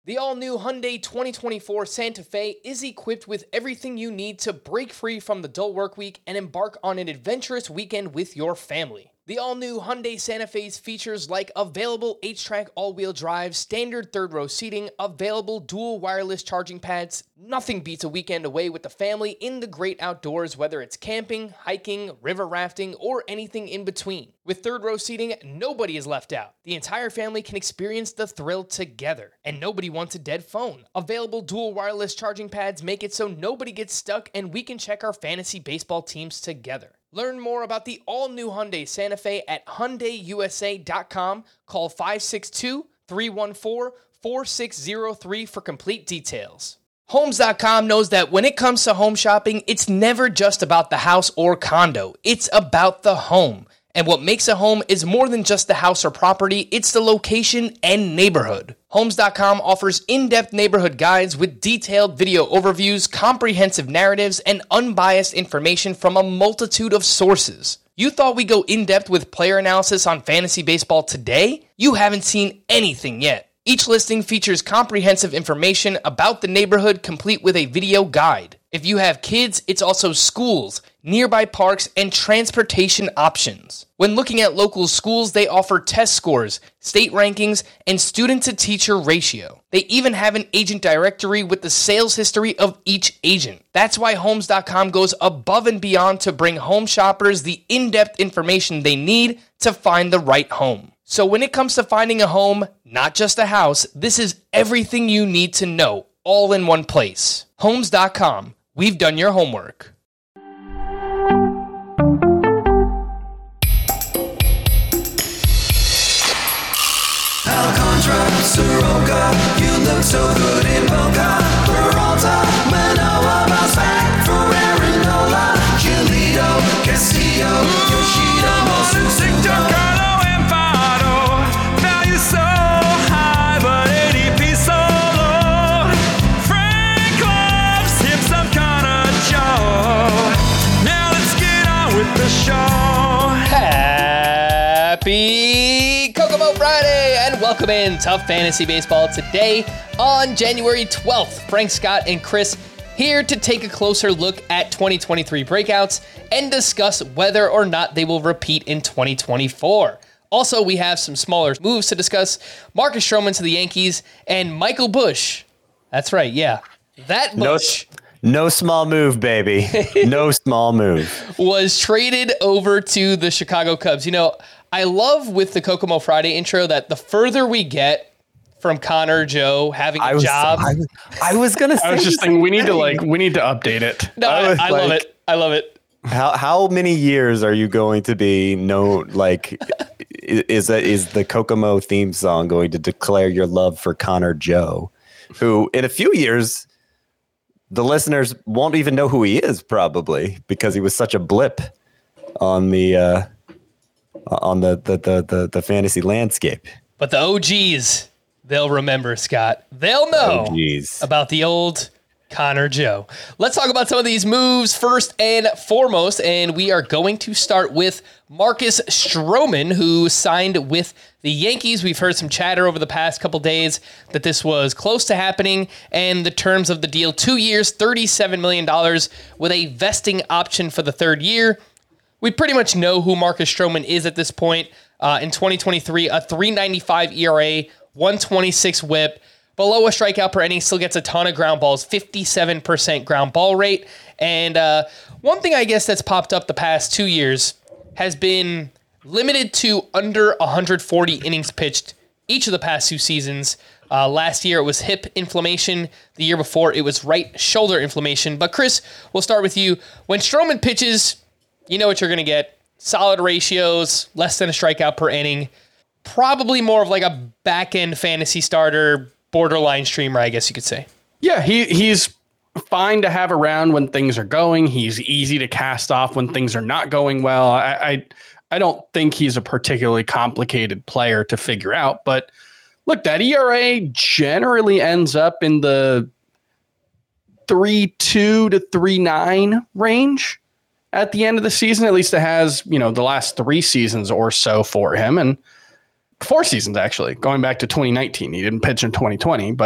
The all-new Hyundai 2024 Santa Fe is equipped with everything you need to break free from the dull work week and embark on an adventurous weekend with your family. The all-new Hyundai Santa Fe's features like available H-Track all-wheel drive, standard third-row seating, available dual wireless charging pads. Nothing beats a weekend away with the family in the great outdoors, whether it's camping, hiking, river rafting, or anything in between. With third-row seating, nobody is left out. The entire family can experience the thrill together, and nobody wants a dead phone. Available dual wireless charging pads make it so nobody gets stuck, and we can check our fantasy baseball teams together. Learn more about the all-new Hyundai Santa Fe at HyundaiUSA.com. Call 562-314-4603 for complete details. Homes.com knows that when it comes to home shopping, it's never just about the house or condo. It's about the home. And what makes a home is more than just the house or property, it's the location and neighborhood. Homes.com offers in-depth neighborhood guides with detailed video overviews, comprehensive narratives, and unbiased information from a multitude of sources. You thought we'd go in-depth with player analysis on fantasy baseball today? You haven't seen anything yet. Each listing features comprehensive information about the neighborhood, complete with a video guide. If you have kids, it's also schools, nearby parks, and transportation options. When looking at local schools, they offer test scores, state rankings, and student-to-teacher ratio. They even have an agent directory with the sales history of each agent. That's why Homes.com goes above and beyond to bring home shoppers the in-depth information they need to find the right home. So when it comes to finding a home, not just a house, this is everything you need to know, all in one place. Homes.com. We've done your homework. Alcantara, Soroka, you look so good in Boca. Peralta, Manoa, bounce back for Aaron Nola. Giolito, Castillo, Yoshida, Mosusuto. Carlo Empado, value so high, but ADP so low. Frank loves him some kind of Joe. Now let's get on with the show. Happy Kokomo Friday, and welcome in to Fantasy Baseball today on January 12th. Frank, Scott, and Chris here to take a closer look at 2023 breakouts and discuss whether or not they will repeat in 2024. Also, we have some smaller moves to discuss. Marcus Stroman to the Yankees and Michael Busch. That's right, yeah. That Busch No small move, baby. No small move. Was traded over to the Chicago Cubs. You know, I love with the Kokomo Friday intro that the further we get from Connor Joe having a job. I was gonna say. I was just thinking we need to update it. No, I love it. I love it. How many years are you going to be is the Kokomo theme song going to declare your love for Connor Joe, who in a few years the listeners won't even know who he is, probably because he was such a blip on the fantasy landscape. But the OGs, they'll remember, Scott. They'll know about the old Connor Joe. Let's talk about some of these moves first and foremost, and we are going to start with Marcus Stroman, who signed with the Yankees. We've heard some chatter over the past couple days that this was close to happening, and the terms of the deal, 2 years, $37 million with a vesting option for the third year. We pretty much know who Marcus Stroman is at this point. In 2023, a .395 ERA, 126 whip, below a strikeout per inning, still gets a ton of ground balls, 57% ground ball rate. And one thing I guess that's popped up the past 2 years has been limited to under 140 innings pitched each of the past 2 seasons. Last year it was hip inflammation. The year before it was right shoulder inflammation. But Chris, we'll start with you. When Stroman pitches, you know what you're going to get. Solid ratios, less than a strikeout per inning. Probably more of like a back-end fantasy starter, borderline streamer, I guess you could say. Yeah, he's fine to have around when things are going. He's easy to cast off when things are not going well. I don't think he's a particularly complicated player to figure out. But look, that ERA generally ends up in the 3.2 to 3.9 range at the end of the season. At least it has, the last 3 seasons or so for him. And 4 seasons, actually, going back to 2019. He didn't pitch in 2020, but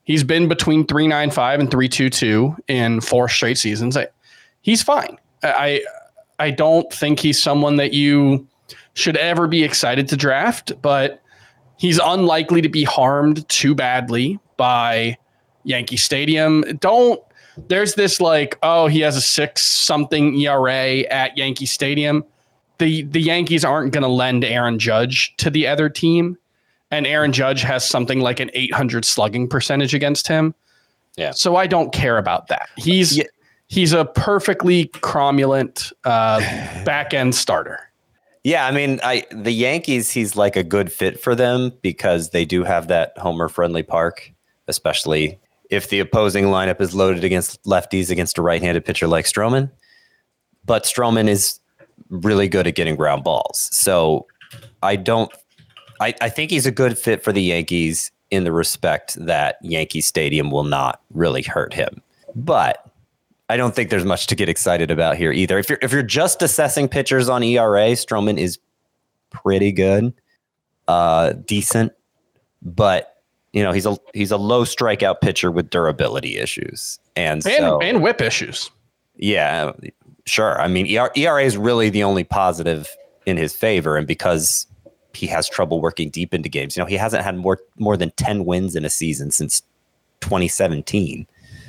He's been between 3.95 and 3.22 in 4 straight seasons. He's fine. I don't think he's someone that you should ever be excited to draft, but he's unlikely to be harmed too badly by Yankee Stadium. There's this like, oh, he has a 6-something ERA at Yankee Stadium. The Yankees aren't going to lend Aaron Judge to the other team. And Aaron Judge has something like an 800 slugging percentage against him. Yeah. So I don't care about that. He's a perfectly cromulent back end starter. Yeah, I mean, the Yankees, he's like a good fit for them because they do have that homer-friendly park, especially if the opposing lineup is loaded against lefties against a right-handed pitcher like Stroman. But Stroman is really good at getting ground balls. So I think he's a good fit for the Yankees in the respect that Yankee Stadium will not really hurt him. But I don't think there's much to get excited about here either. If you're just assessing pitchers on ERA, Stroman is pretty good, decent, but he's a low strikeout pitcher with durability issues and whip issues. Yeah, sure. I mean, ERA is really the only positive in his favor, and because he has trouble working deep into games, he hasn't had more than 10 wins in a season since 2017.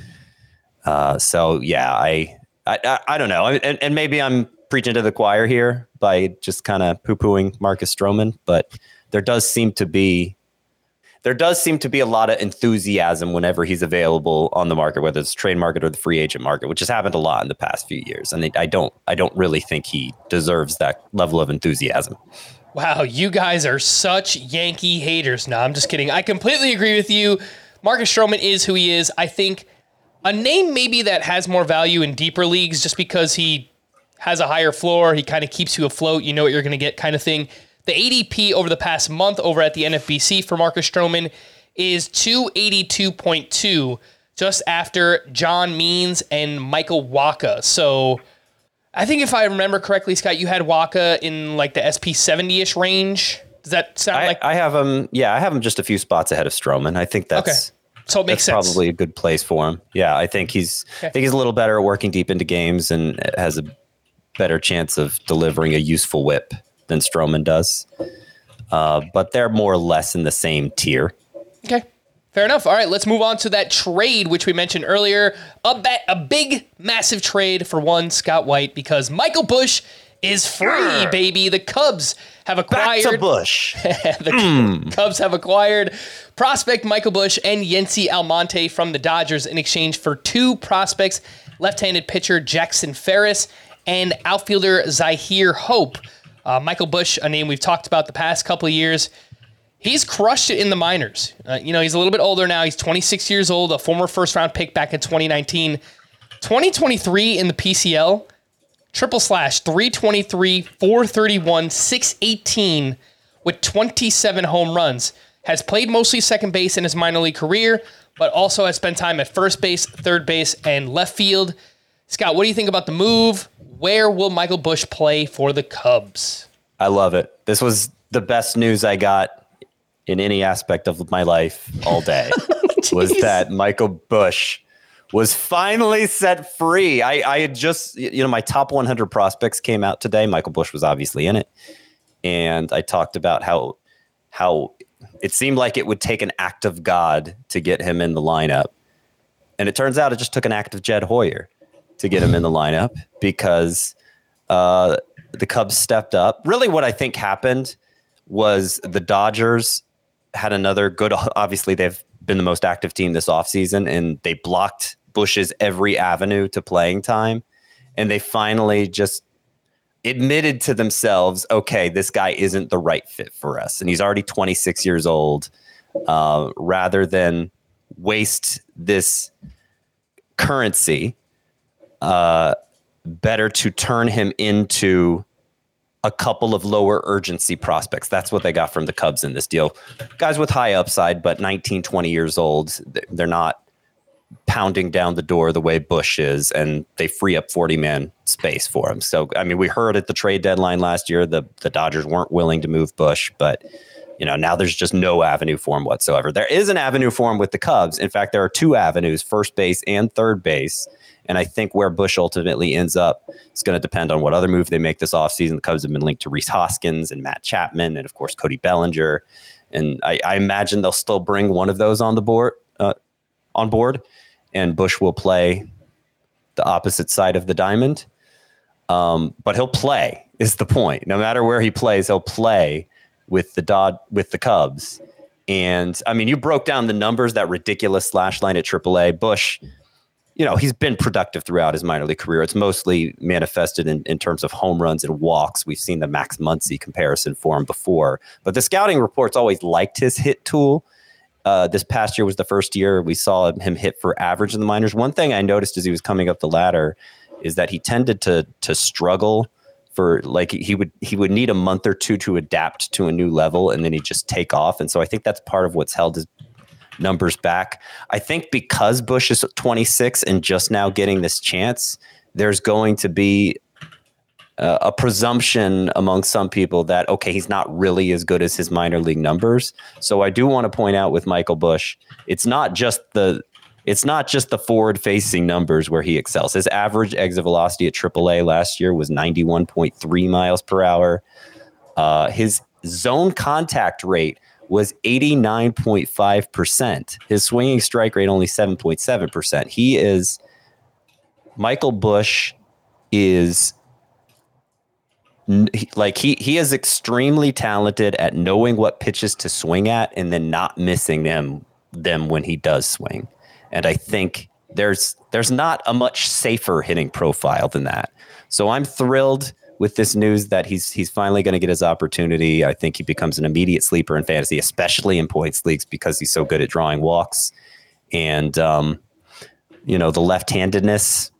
So yeah, I don't know. And maybe I'm preaching to the choir here by just kind of poo-pooing Marcus Stroman, but there does seem to be a lot of enthusiasm whenever he's available on the market, whether it's trade market or the free agent market, which has happened a lot in the past few years. And I don't really think he deserves that level of enthusiasm. Wow, you guys are such Yankee haters. No, I'm just kidding. I completely agree with you. Marcus Stroman is who he is. I think a name maybe that has more value in deeper leagues just because he has a higher floor, he kind of keeps you afloat, you know what you're going to get kind of thing. The ADP over the past month over at the NFBC for Marcus Stroman is 282.2, just after John Means and Michael Wacha. So I think if I remember correctly, Scott, you had Wacha in like the SP 70-ish range. Does that sound like? I have him. Yeah, I have him just a few spots ahead of Stroman. I think that's okay. So it makes sense. Probably a good place for him. Yeah, I think he's a little better at working deep into games and has a better chance of delivering a useful whip than Stroman does. But they're more or less in the same tier. Okay. Fair enough. All right, let's move on to that trade, which we mentioned earlier. A big, massive trade for one Scott White because Michael Busch is free, baby. The Cubs have acquired. Back to Busch. Cubs have acquired prospect Michael Busch and Yency Almonte from the Dodgers in exchange for 2 prospects, left-handed pitcher Jackson Ferris and outfielder Zahir Hope. Michael Busch, a name we've talked about the past couple of years. He's crushed it in the minors. He's a little bit older now. He's 26 years old, a former first-round pick back in 2019. 2023 in the PCL, triple slash 323, 431, 618 with 27 home runs. Has played mostly second base in his minor league career, but also has spent time at first base, third base, and left field. Scott, what do you think about the move? Where will Michael Busch play for the Cubs? I love it. This was the best news I got in any aspect of my life all day. Was that Michael Busch was finally set free. I had just, my top 100 prospects came out today. Michael Busch was obviously in it. And I talked about how it seemed like it would take an act of God to get him in the lineup. And it turns out it just took an act of Jed Hoyer to get him in the lineup because the Cubs stepped up. Really what I think happened was the Dodgers had another good, obviously they've been the most active team this offseason, and they blocked Busch's every avenue to playing time. And they finally just admitted to themselves, okay, this guy isn't the right fit for us. And he's already 26 years old. Rather than waste this currency, better to turn him into a couple of lower urgency prospects. That's what they got from the Cubs in this deal. Guys with high upside, but 19, 20 years old. They're not pounding down the door the way Busch is, and they free up 40-man space for him. So, I mean, we heard at the trade deadline last year, the Dodgers weren't willing to move Busch, but, now there's just no avenue for him whatsoever. There is an avenue for him with the Cubs. In fact, there are two avenues, first base and third base. And I think where Busch ultimately ends up is going to depend on what other move they make this offseason. The Cubs have been linked to Rhys Hoskins and Matt Chapman and, of course, Cody Bellinger. And I imagine they'll still bring one of those on board. And Busch will play the opposite side of the diamond. But he'll play is the point. No matter where he plays, he'll play with the Cubs. And I mean, you broke down the numbers, that ridiculous slash line at AAA. Busch, he's been productive throughout his minor league career. It's mostly manifested in terms of home runs and walks. We've seen the Max Muncy comparison for him before, but the scouting reports always liked his hit tool. This past year was the first year we saw him hit for average in the minors. One thing I noticed as he was coming up the ladder is that he tended to struggle for, like, he would need a month or two to adapt to a new level, and then he'd just take off. And so I think that's part of what's held his numbers back. I think because Busch is 26 and just now getting this chance, there's going to be a presumption among some people that, okay, he's not really as good as his minor league numbers. So I do want to point out with Michael Busch, it's not just the forward-facing numbers where he excels. His average exit velocity at AAA last year was 91.3 miles per hour. His zone contact rate was 89.5%. His swinging strike rate only 7.7%. Michael Busch is he is extremely talented at knowing what pitches to swing at and then not missing them when he does swing. And I think there's not a much safer hitting profile than that. So I'm thrilled with this news that he's finally going to get his opportunity. I think he becomes an immediate sleeper in fantasy, especially in points leagues, because he's so good at drawing walks. And, the left-handedness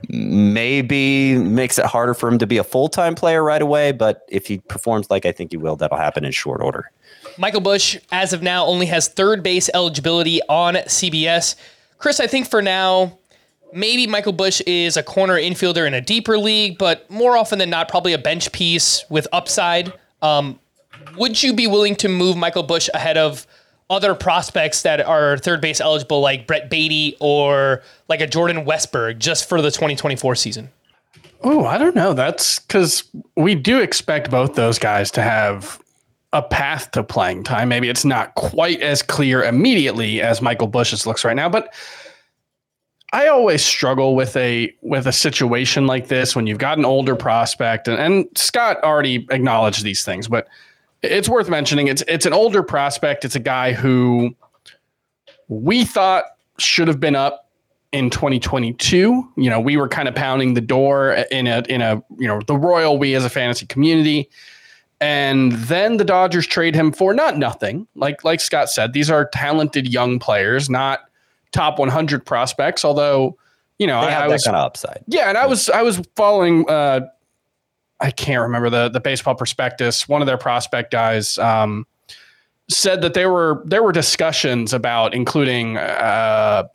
maybe makes it harder for him to be a full-time player right away. But if he performs like I think he will, that'll happen in short order. Michael Busch, as of now, only has third base eligibility on CBS. Chris, I think for now, maybe Michael Busch is a corner infielder in a deeper league, but more often than not, probably a bench piece with upside. Would you be willing to move Michael Busch ahead of other prospects that are third base eligible, like Brett Beatty or like a Jordan Westburg, just for the 2024 season? Oh, I don't know. That's because we do expect both those guys to have a path to playing time. Maybe it's not quite as clear immediately as Michael Busch's looks right now, but I always struggle with a situation like this when you've got an older prospect, and Scott already acknowledged these things, but it's worth mentioning. It's an older prospect. It's a guy who we thought should have been up in 2022. We were kind of pounding the door in a the royal we as a fantasy community. And then the Dodgers trade him for not nothing. Like Scott said, these are talented young players, not top 100 prospects. Although, they have that kind of upside. Yeah, and I was following. I can't remember the Baseball Prospectus. One of their prospect guys said that there were discussions about including. God,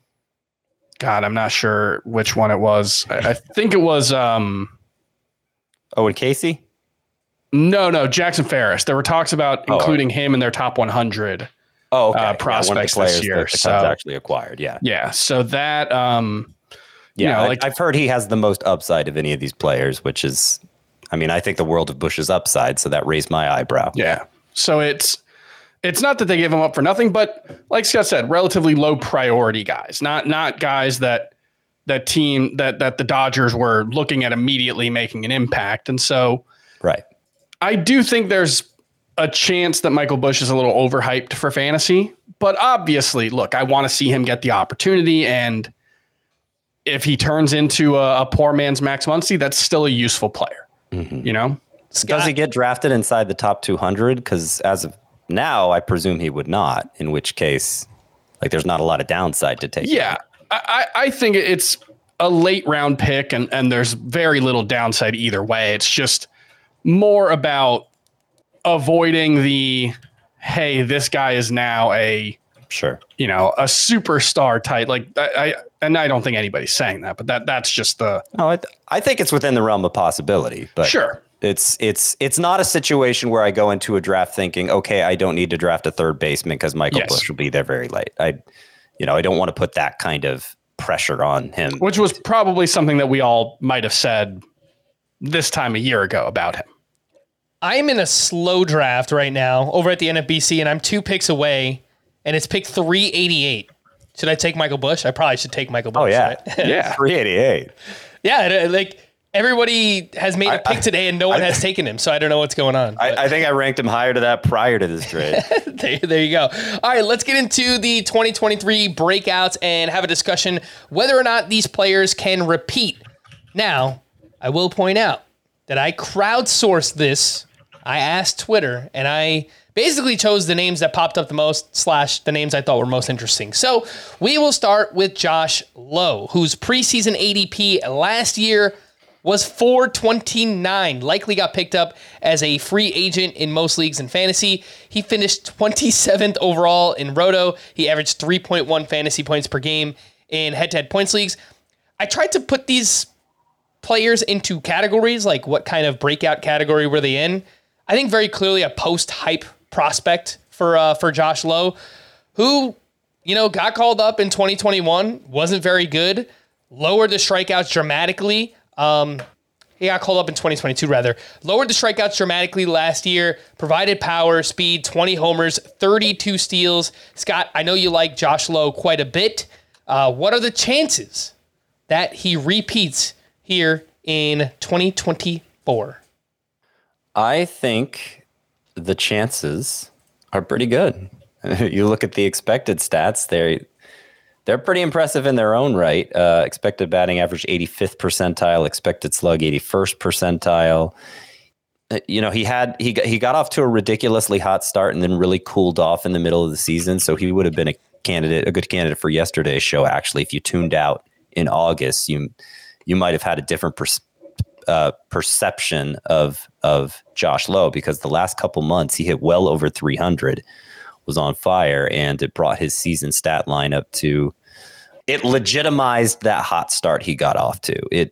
I'm not sure which one it was. I think it was. Owen Casey. No, Jackson Ferris. There were talks about including him in their top 100 prospects this year. The Cubs actually acquired, yeah. Yeah, so that, I've heard he has the most upside of any of these players, which is, I think the world of Busch's upside, so that raised my eyebrow. Yeah, so it's not that they gave him up for nothing, but like Scott said, relatively low priority guys, not guys that team that the Dodgers were looking at immediately making an impact, and so right. I do think there's a chance that Michael Busch is a little overhyped for fantasy, but obviously, look, I want to see him get the opportunity, and if he turns into a poor man's Max Muncy, that's still a useful player. Mm-hmm. Does he get drafted inside the top 200? Because as of now, I presume he would not, in which case, there's not a lot of downside to take. Yeah, I think it's a late round pick, and there's very little downside either way. It's just more about avoiding the, hey, this guy is now a superstar type. I don't think anybody's saying that, but that's just the. No, I think it's within the realm of possibility. But sure, It's not a situation where I go into a draft thinking, okay, I don't need to draft a third baseman because Michael Busch will be there very late. I don't want to put that kind of pressure on him. Which was probably something that we all might have said this time a year ago about him. I'm in a slow draft right now over at the NFBC, and I'm 2 picks away, and it's pick 388. Should I take Michael Busch? I probably should take Michael Busch. Oh, yeah. Right? Yeah. 388. Yeah, like everybody has made a pick today, and no one has taken him, so I don't know what's going on. I think I ranked him higher to that prior to this trade. There you go. All right, let's get into the 2023 breakouts and have a discussion whether or not these players can repeat. Now, I will point out that I crowdsourced this. I asked Twitter, and I basically chose the names that popped up the most / the names I thought were most interesting. So we will start with Josh Lowe, whose preseason ADP last year was 429, likely got picked up as a free agent in most leagues in fantasy. He finished 27th overall in Roto. He averaged 3.1 fantasy points per game in head-to-head points leagues. I tried to put these players into categories, like what kind of breakout category were they in. I think very clearly a post-hype prospect for Josh Lowe, who, got called up in 2021, wasn't very good, lowered the strikeouts dramatically. He got called up in 2022, rather. Lowered the strikeouts dramatically last year, provided power, speed, 20 homers, 32 steals. Scott, I know you like Josh Lowe quite a bit. What are the chances that he repeats here in 2024? I think the chances are pretty good. You look at the expected stats, they're pretty impressive in their own right. Expected batting average 85th percentile, expected slug 81st percentile. He got off to a ridiculously hot start and then really cooled off in the middle of the season. So he would have been a good candidate for yesterday's show. Actually, if you tuned out in August, you might have had a different perception of Josh Lowe, because the last couple months he hit well over 300, was on fire, and it brought his season stat line up to. It legitimized that hot start he got off to. It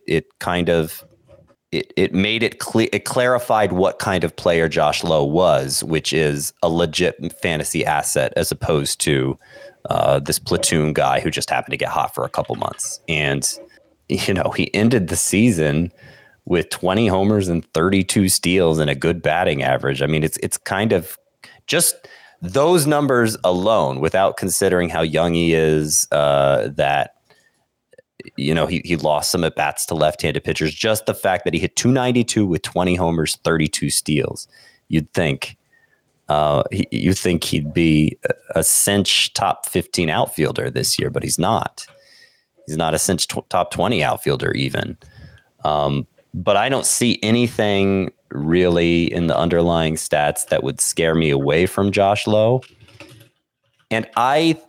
made it clear. It clarified what kind of player Josh Lowe was, which is a legit fantasy asset as opposed to this platoon guy who just happened to get hot for a couple months. And he ended the season with 20 homers and 32 steals and a good batting average. I mean, it's kind of just those numbers alone, without considering how young he is, that he lost some at bats to left-handed pitchers. Just the fact that he hit 292 with 20 homers, 32 steals, you'd think he'd be a cinch top 15 outfielder this year, but he's not. He's not a cinch top 20 outfielder even. But I don't see anything really in the underlying stats that would scare me away from Josh Lowe. And I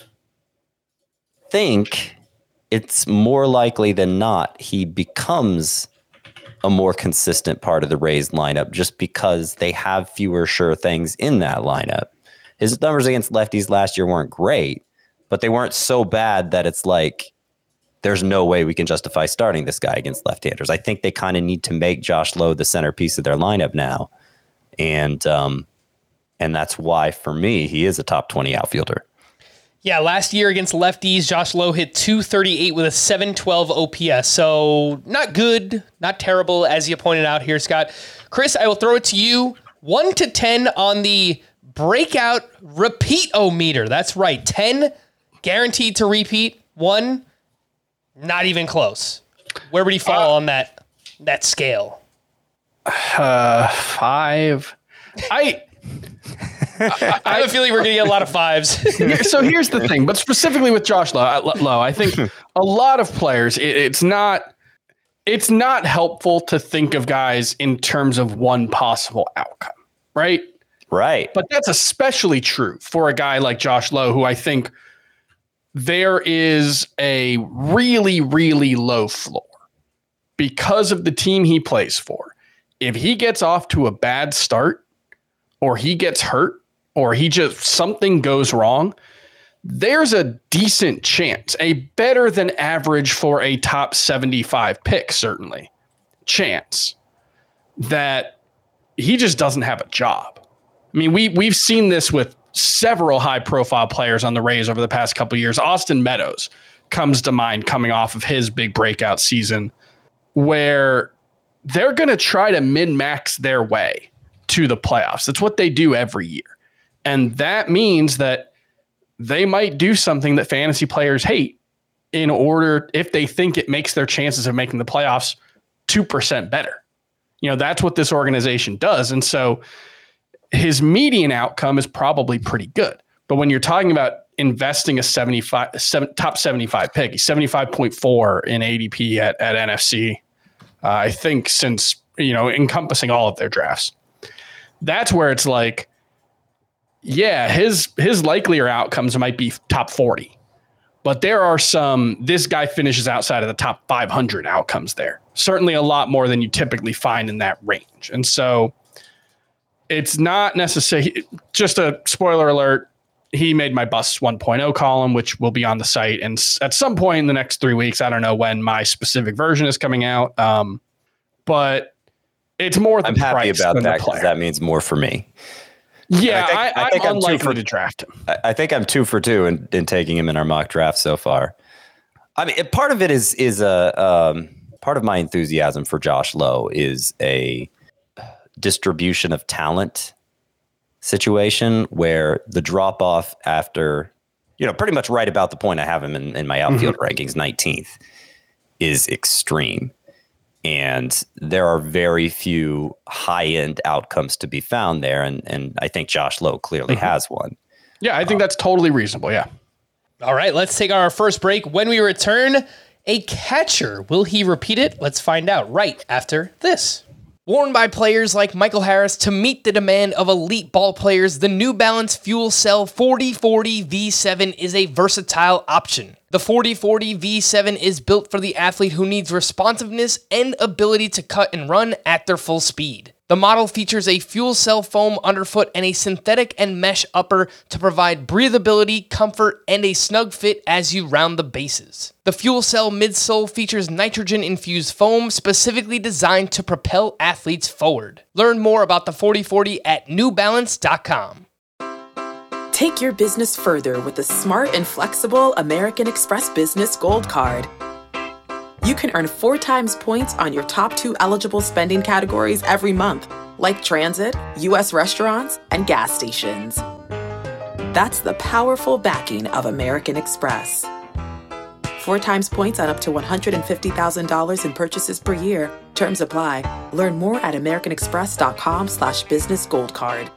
think it's more likely than not he becomes a more consistent part of the Rays lineup just because they have fewer sure things in that lineup. His numbers against lefties last year weren't great, but they weren't so bad that it's like, there's no way we can justify starting this guy against left-handers. I think they kind of need to make Josh Lowe the centerpiece of their lineup now. And that's why, for me, he is a top 20 outfielder. Yeah, last year against lefties, Josh Lowe hit 238 with a 712 OPS. So not good, not terrible, as you pointed out here, Scott. Chris, I will throw it to you. 1 to 10 on the breakout repeat-o-meter. That's right, 10 guaranteed to repeat, 1 not even close. Where would he fall on that scale? 5. I have a feeling we're going to get a lot of 5s. So here's the thing, but specifically with Josh Lowe, I think a lot of players, it's not helpful to think of guys in terms of one possible outcome, right? Right. But that's especially true for a guy like Josh Lowe, who I think there is a really, really low floor because of the team he plays for. If he gets off to a bad start, or he gets hurt, or something goes wrong, there's a decent chance, a better than average for a top 75 pick, certainly, chance that he just doesn't have a job. I mean, we've seen this with several high-profile players on the Rays over the past couple of years. Austin Meadows comes to mind coming off of his big breakout season, where they're going to try to min-max their way to the playoffs. That's what they do every year. And that means that they might do something that fantasy players hate in order, if they think it makes their chances of making the playoffs 2% better. You know, that's what this organization does. And so his median outcome is probably pretty good. But when you're talking about investing a top 75 pick, he's 75.4 in ADP at NFC, I think, since, you know, encompassing all of their drafts. That's where it's like, yeah, his likelier outcomes might be top 40. But there are some, this guy finishes outside of the top 500 outcomes there. Certainly a lot more than you typically find in that range. And so it's not necessarily, just a spoiler alert, he made my Bust 1.0 column, which will be on the site. And at some point in the next 3 weeks, I don't know when my specific version is coming out. But it's more than I'm happy about that because that means more for me. Yeah, I think I'm I'm 2 unlikely for to draft him. I think I'm 2 for 2 in taking him in our mock draft so far. I mean, part of it is part of my enthusiasm for Josh Lowe is a distribution of talent situation where the drop off after, you know, pretty much right about the point I have him in my outfield rankings, 19th, is extreme. And there are very few high-end outcomes to be found there. And I think Josh Lowe clearly has one. Yeah, I think that's totally reasonable. Yeah. All right, let's take our first break. When we return, a catcher. Will he repeat it? Let's find out right after this. Worn by players like Michael Harris to meet the demand of elite ball players, the New Balance Fuel Cell 4040 V7 is a versatile option. The 4040 V7 is built for the athlete who needs responsiveness and ability to cut and run at their full speed. The model features a fuel cell foam underfoot and a synthetic and mesh upper to provide breathability, comfort, and a snug fit as you round the bases. The fuel cell midsole features nitrogen-infused foam specifically designed to propel athletes forward. Learn more about the 4040 at newbalance.com. Take your business further with the smart and flexible American Express Business Gold Card. You can earn 4 times points on your top 2 eligible spending categories every month, like transit, U.S. restaurants, and gas stations. That's the powerful backing of American Express. 4 times points on up to $150,000 in purchases per year. Terms apply. Learn more at americanexpress.com/businessgoldcard.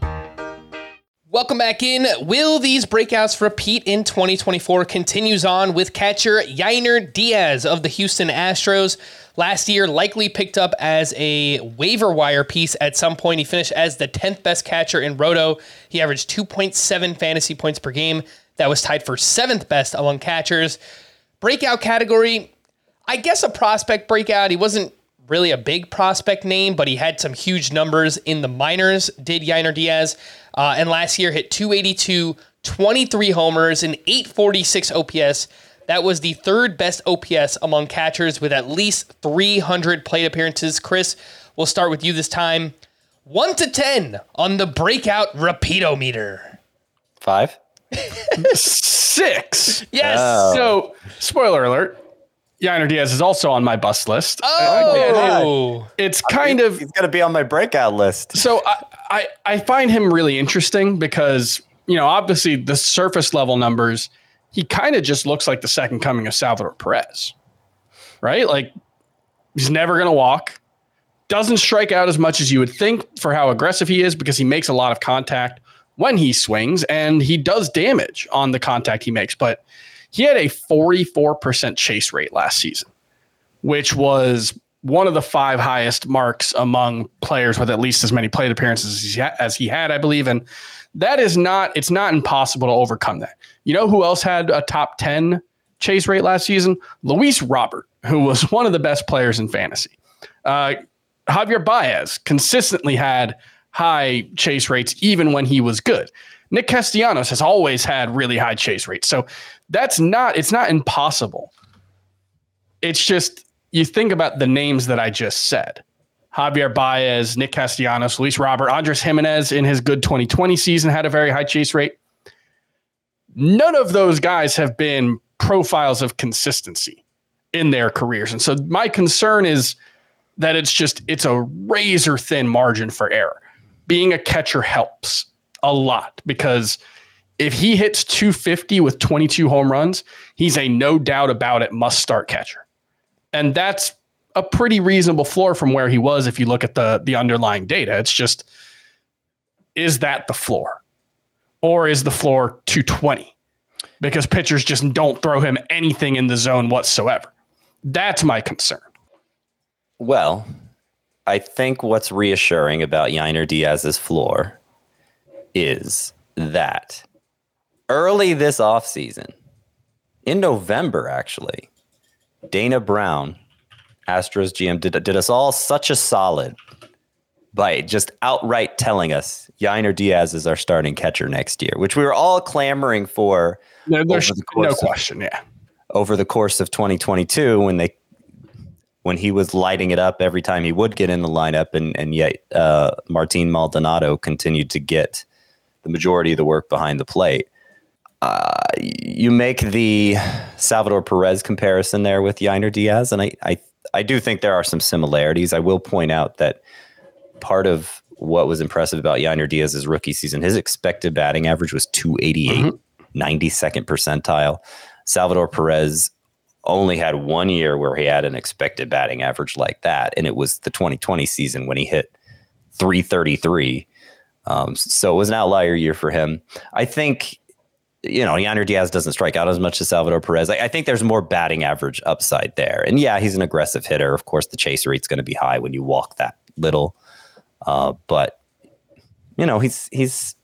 Welcome back in. Will these breakouts repeat in 2024? Continues on with catcher Yainer Diaz of the Houston Astros. Last year, likely picked up as a waiver wire piece at some point. He finished as the 10th best catcher in Roto. He averaged 2.7 fantasy points per game. That was tied for 7th best among catchers. Breakout category, I guess a prospect breakout. He wasn't really a big prospect name, but he had some huge numbers in the minors, did Yainer Diaz. And last year hit 282, 23 homers, and 846 OPS. That was the 3rd best OPS among catchers with at least 300 plate appearances. Chris, we'll start with you this time. 1 to 10 on the breakout repeatometer. 5? 6. Yes. So, spoiler alert. Yainer Diaz is also on my bust list. Oh, it's kind of, he's going to be on my breakout list. so I find him really interesting because, you know, obviously the surface level numbers, he kind of just looks like the second coming of Salvador Perez, right? Like, he's never going to walk, doesn't strike out as much as you would think for how aggressive he is because he makes a lot of contact when he swings and he does damage on the contact he makes, but he had a 44% chase rate last season, which was one of the 5 highest marks among players with at least as many plate appearances as he had, I believe. And that is it's not impossible to overcome that. You know who else had a top 10 chase rate last season? Luis Robert, who was one of the best players in fantasy. Javier Baez consistently had high chase rates even when he was good. Nick Castellanos has always had really high chase rates. So it's not impossible. It's just, you think about the names that I just said. Javier Baez, Nick Castellanos, Luis Robert, Andres Jimenez in his good 2020 season had a very high chase rate. None of those guys have been profiles of consistency in their careers. And so my concern is that it's a razor thin margin for error. Being a catcher helps a lot because if he hits 250 with 22 home runs, he's a no doubt about it must start catcher. And that's a pretty reasonable floor from where he was if you look at the underlying data. It's just, is that the floor? Or is the floor 220? Because pitchers just don't throw him anything in the zone whatsoever. That's my concern. Well, I think what's reassuring about Yainer Diaz's floor is that early this offseason, in November, actually, Dana Brown, Astros GM, did us all such a solid by just outright telling us Yainer Diaz is our starting catcher next year, which we were all clamoring for. There's no question, over the course of 2022, when he was lighting it up every time he would get in the lineup, and yet Martin Maldonado continued to get the majority of the work behind the plate. You make the Salvador Perez comparison there with Yainer Diaz, and I do think there are some similarities. I will point out that part of what was impressive about Yainer Diaz's rookie season, his expected batting average was 288, 92nd percentile. Salvador Perez only had 1 year where he had an expected batting average like that, and it was the 2020 season when he hit 333. So it was an outlier year for him. I think, Yainer Diaz doesn't strike out as much as Salvador Perez. I think there's more batting average upside there. And yeah, he's an aggressive hitter. Of course, the chase rate's going to be high when you walk that little. But he's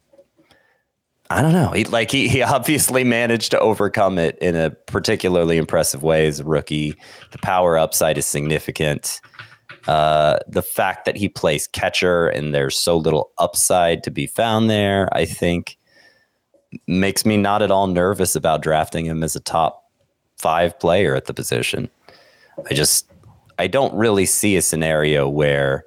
I don't know. He obviously managed to overcome it in a particularly impressive way as a rookie. The power upside is significant. The fact that he plays catcher and there's so little upside to be found there, I think, makes me not at all nervous about drafting him as a top 5 player at the position. I don't really see a scenario where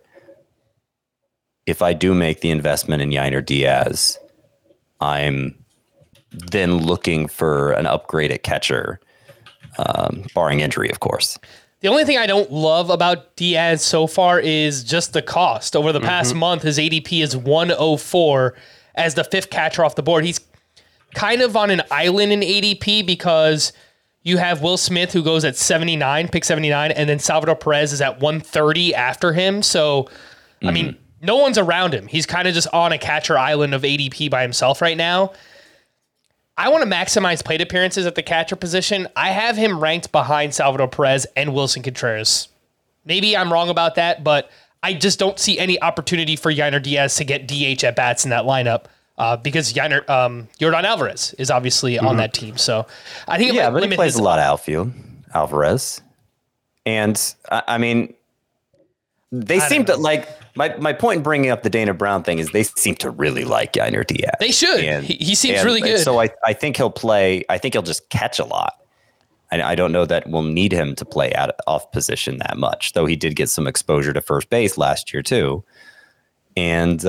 if I do make the investment in Yainer Diaz, I'm then looking for an upgrade at catcher, barring injury, of course. The only thing I don't love about Diaz so far is just the cost. Over the past month, his ADP is 104 as the 5th catcher off the board. He's kind of on an island in ADP because you have Will Smith, who goes at 79, pick 79, and then Salvador Perez is at 130 after him. So, I mean, no one's around him. He's kind of just on a catcher island of ADP by himself right now. I want to maximize plate appearances at the catcher position. I have him ranked behind Salvador Perez and Wilson Contreras. Maybe I'm wrong about that, but I just don't see any opportunity for Yainer Diaz to get DH at bats in that lineup because Yordan Alvarez is obviously on that team. So I think but he plays a lot of outfield, Alvarez. And I mean, they seem to like my point in bringing up the Dana Brown thing is they seem to really like Yainer Diaz. They should. He seems really good. So I think he'll play. I think he'll just catch a lot. I don't know that we'll need him to play off position that much, though he did get some exposure to first base last year too. And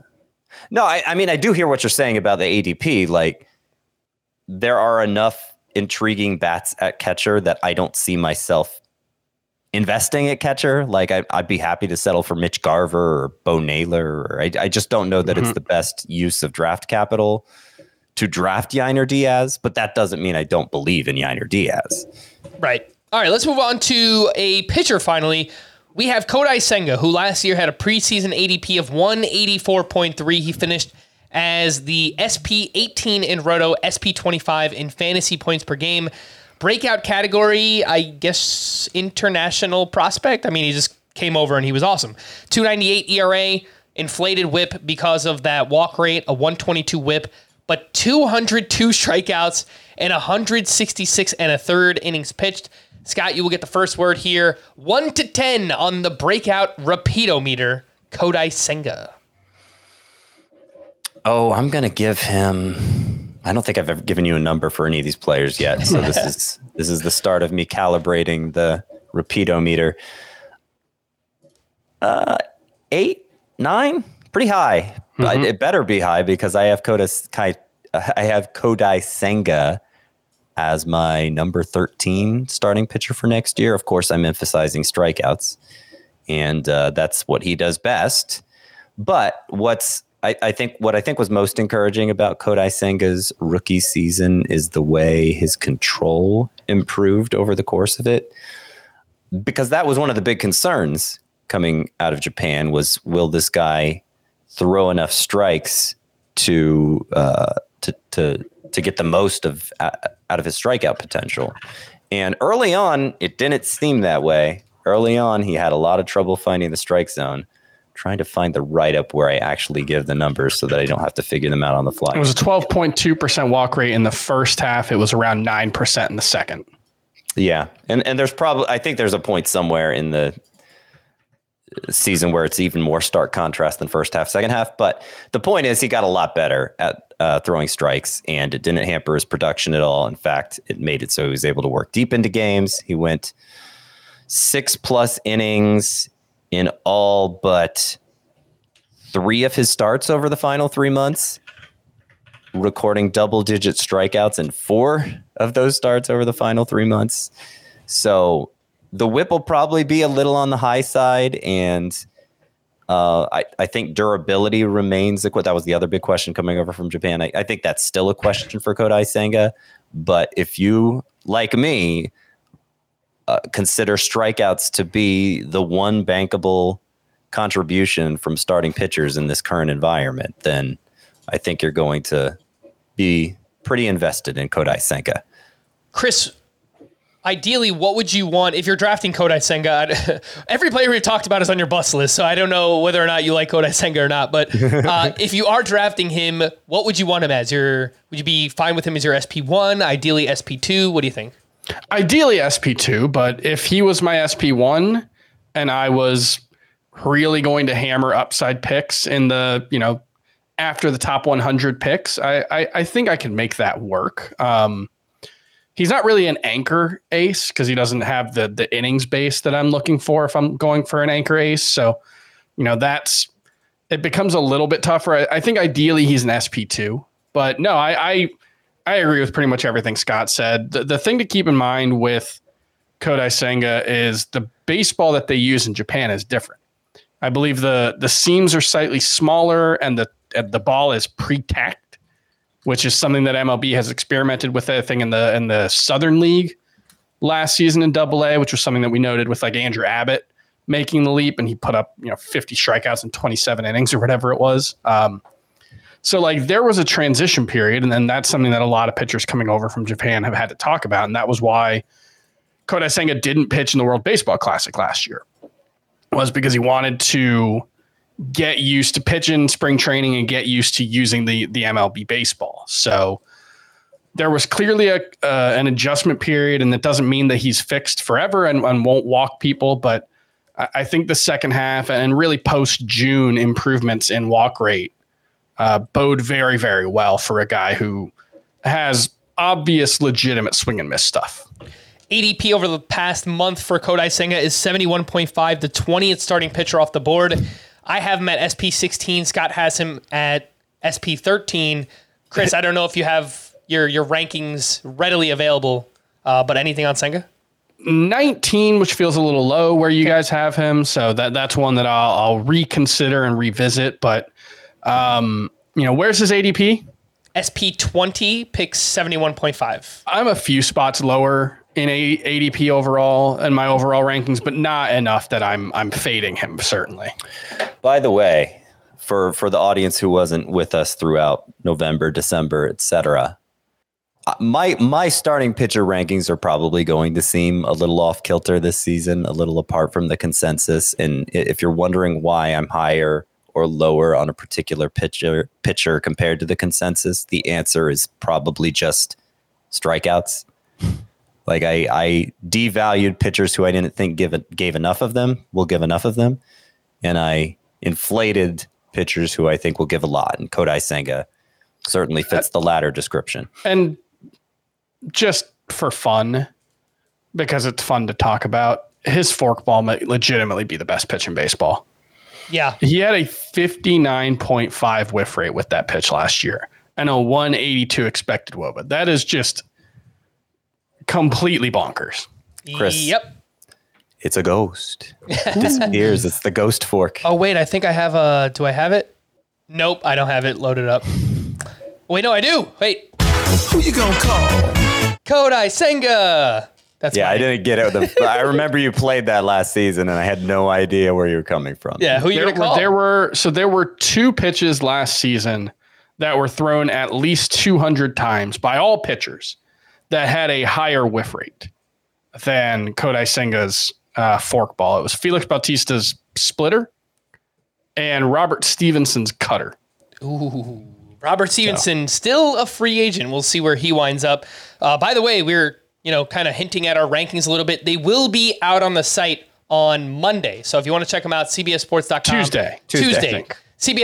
I mean, I do hear what you're saying about the ADP. Like, there are enough intriguing bats at catcher that I don't see myself investing at catcher. Like, I'd be happy to settle for Mitch Garver or Bo Naylor. Or I just don't know that it's the best use of draft capital to draft Yainer Diaz, but that doesn't mean I don't believe in Yainer Diaz. Right. All right, let's move on to a pitcher finally. We have Kodai Senga, who last year had a preseason ADP of 184.3. He finished as the SP18 in Roto, SP25 in fantasy points per game. Breakout category, I guess, international prospect. I mean, he just came over and he was awesome. 298 ERA, inflated whip because of that walk rate, a 122 whip, but 202 strikeouts and 166 and a third innings pitched. Scott, you will get the first word here. 1 to 10 on the breakout rapido-meter, Kodai Senga. Oh, I'm going to give him... I don't think I've ever given you a number for any of these players yet. So this is the start of me calibrating the rapido-meter. 8, 9, pretty high. But it better be high because I have Kodai Senga as my number 13 starting pitcher for next year. Of course, I'm emphasizing strikeouts, and that's what he does best. But what I think was most encouraging about Kodai Senga's rookie season is the way his control improved over the course of it, because that was one of the big concerns coming out of Japan was, will this guy throw enough strikes to get the most out of his strikeout potential? And early on, it didn't seem that way. Early on, he had a lot of trouble finding the strike zone. Trying to find the write-up where I actually give the numbers so that I don't have to figure them out on the fly. It was a 12.2% walk rate in the first half. It was around 9% in the second. Yeah. And there's probably, I think there's a point somewhere in the season where it's even more stark contrast than first half, second half. But the point is he got a lot better at throwing strikes, and it didn't hamper his production at all. In fact, it made it so he was able to work deep into games. He went 6+ innings in all but 3 of his starts over the final 3 months, recording double-digit strikeouts in 4 of those starts over the final 3 months. So the whip will probably be a little on the high side, and I think durability remains. That was the other big question coming over from Japan. I think that's still a question for Kodai Senga, but if you, like me, consider strikeouts to be the one bankable contribution from starting pitchers in this current environment, then I think you're going to be pretty invested in Kodai Senga. Chris, ideally, what would you want if you're drafting Kodai Senga? Every player we've talked about is on your bust list, so I don't know whether or not you like Kodai Senga or not. But if you are drafting him, what would you want him as? Would you be fine with him as your SP1? Ideally, SP2? What do you think? Ideally SP2, but if he was my SP1 and I was really going to hammer upside picks in the, after the top 100 picks, I think I can make that work. He's not really an anchor ace because he doesn't have the innings base that I'm looking for if I'm going for an anchor ace. So, it becomes a little bit tougher. I think ideally he's an SP2, but no, I agree with pretty much everything Scott said. The thing to keep in mind with Kodai Senga is the baseball that they use in Japan is different. I believe the seams are slightly smaller and the ball is pre-tacked, which is something that MLB has experimented with, I think, in the Southern League last season in AA, which was something that we noted with like Andrew Abbott making the leap, and he put up 50 strikeouts in 27 innings or whatever it was. So like there was a transition period, and then that's something that a lot of pitchers coming over from Japan have had to talk about. And that was why Kodai Senga didn't pitch in the World Baseball Classic last year, was because he wanted to get used to pitching spring training and get used to using the MLB baseball. So there was clearly an adjustment period, and that doesn't mean that he's fixed forever and won't walk people. But I think the second half and really post June improvements in walk rate bode very, very well for a guy who has obvious, legitimate swing and miss stuff. ADP over the past month for Kodai Senga is 71.5, the 20th starting pitcher off the board. I have him at SP16. Scott has him at SP13. Chris, I don't know if you have your rankings readily available, but anything on Senga? 19, which feels a little low where you guys have him. So that's one that I'll reconsider and revisit. But where's his ADP? SP20 picks 71.5. I'm a few spots lower in ADP overall and my overall rankings, but not enough that I'm fading him, certainly. By the way, for the audience who wasn't with us throughout November, December, etc., my starting pitcher rankings are probably going to seem a little off kilter this season, a little apart from the consensus. And if you're wondering why I'm higher or lower on a particular pitcher compared to the consensus, the answer is probably just strikeouts. Like I devalued pitchers who I didn't think gave enough of them, will give enough of them. And I inflated pitchers who I think will give a lot. And Kodai Senga certainly fits the latter description. And just for fun, because it's fun to talk about, his forkball might legitimately be the best pitch in baseball. Yeah. He had a 59.5 whiff rate with that pitch last year and a 182 expected WOBA. That is just completely bonkers. Chris. Yep. It's a ghost. It disappears. It's the ghost fork. Oh, wait, I think I have do I have it? Nope, I don't have it loaded up. Wait, no, I do. Wait. Who you gonna call? Kodai Senga. That's Yeah, my I name. didn't get it. I remember you played that last season, and I had no idea where you were coming from. Yeah, who you There going to call? there were 2 pitches last season that were thrown at least 200 times by all pitchers that had a higher whiff rate than Kodai Senga's forkball. It was Felix Bautista's splitter and Robert Stevenson's cutter. Ooh, Robert Stevenson, still a free agent. We'll see where he winds up. By the way, we're kind of hinting at our rankings a little bit. They will be out on the site on Monday. So if you want to check them out, cbssports.com. Tuesday, I think.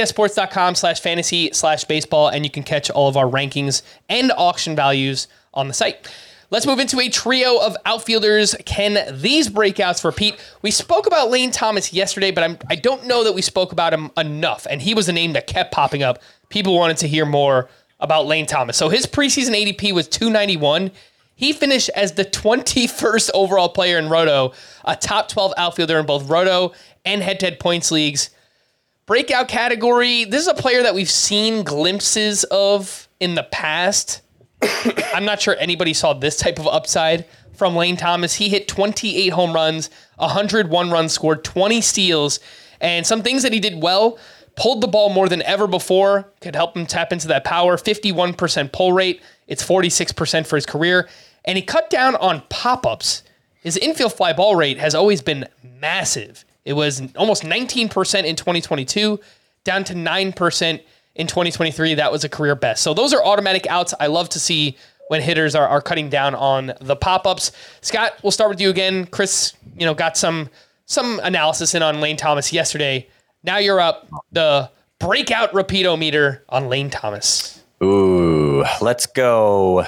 cbssports.com/fantasy/baseball, and you can catch all of our rankings and auction values on the site. Let's move into a trio of outfielders. Can these breakouts repeat? We spoke about Lane Thomas yesterday, but I don't know that we spoke about him enough, and he was a name that kept popping up. People wanted to hear more about Lane Thomas. So his preseason ADP was 291. He finished as the 21st overall player in Roto, a top 12 outfielder in both Roto and head-to-head points leagues. Breakout category, this is a player that we've seen glimpses of in the past. I'm not sure anybody saw this type of upside from Lane Thomas. He hit 28 home runs, 101 runs scored, 20 steals, and some things that he did well. Pulled the ball more than ever before, could help him tap into that power. 51% pull rate. It's 46% for his career. And he cut down on pop-ups. His infield fly ball rate has always been massive. It was almost 19% in 2022, down to 9% in 2023. That was a career best. So those are automatic outs. I love to see when hitters are cutting down on the pop-ups. Scott, we'll start with you again. Chris, got some analysis in on Lane Thomas yesterday. Now you're up. The breakout repeat-o-meter on Lane Thomas. Ooh, let's go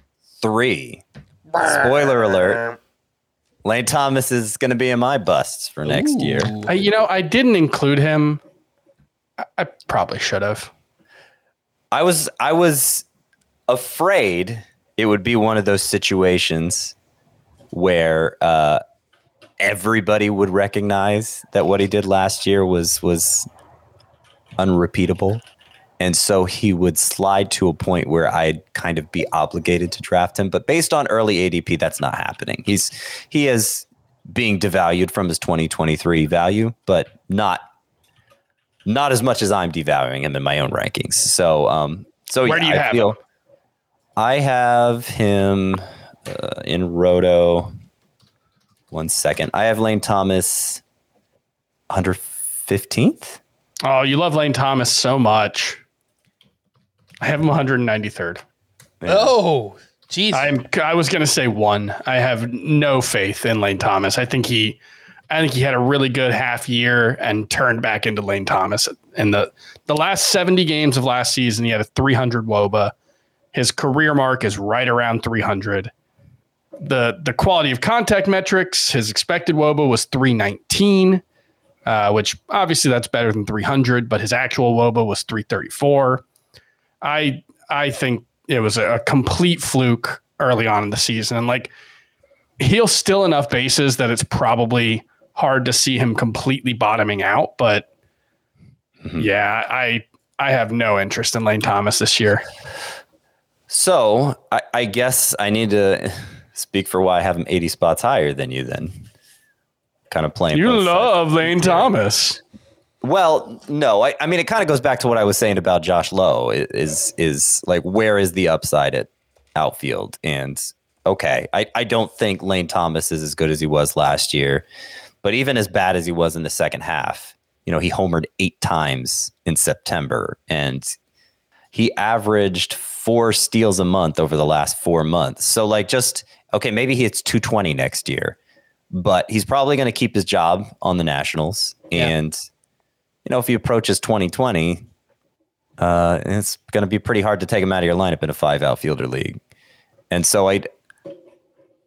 3. Spoiler alert. Lane Thomas is going to be in my busts for next year. I didn't include him. I probably should have. I was afraid it would be one of those situations where everybody would recognize that what he did last year was unrepeatable. And so he would slide to a point where I'd kind of be obligated to draft him. But based on early ADP, that's not happening. He is being devalued from his 2023 value, but not as much as I'm devaluing him in my own rankings. So Where do you have him? I have him in Roto. 1 second. I have Lane Thomas 115th. Oh, you love Lane Thomas so much. I have him 193rd. Oh, geez. I was going to say 1. I have no faith in Lane Thomas. I think he had a really good half year and turned back into Lane Thomas. In the last 70 games of last season, he had a 300 WOBA. His career mark is right around 300. The quality of contact metrics, his expected WOBA was 319, which obviously that's better than 300, but his actual WOBA was 334. I think it was a complete fluke early on in the season. And he'll steal enough bases that it's probably hard to see him completely bottoming out. But yeah, I have no interest in Lane Thomas this year. So I guess I need to speak for why I have him 80 spots higher than you then. Kind of playing. You both love sides. Lane Thomas. Well, no, I mean, it kind of goes back to what I was saying about Josh Lowe is like, where is the upside at outfield? And okay, I don't think Lane Thomas is as good as he was last year, but even as bad as he was in the second half, he homered 8 times in September and he averaged 4 steals a month over the last 4 months. So okay, maybe he hits 220 next year, but he's probably going to keep his job on the Nationals. Yeah. And if he approaches 2020, it's going to be pretty hard to take him out of your lineup in a 5 outfielder league. And so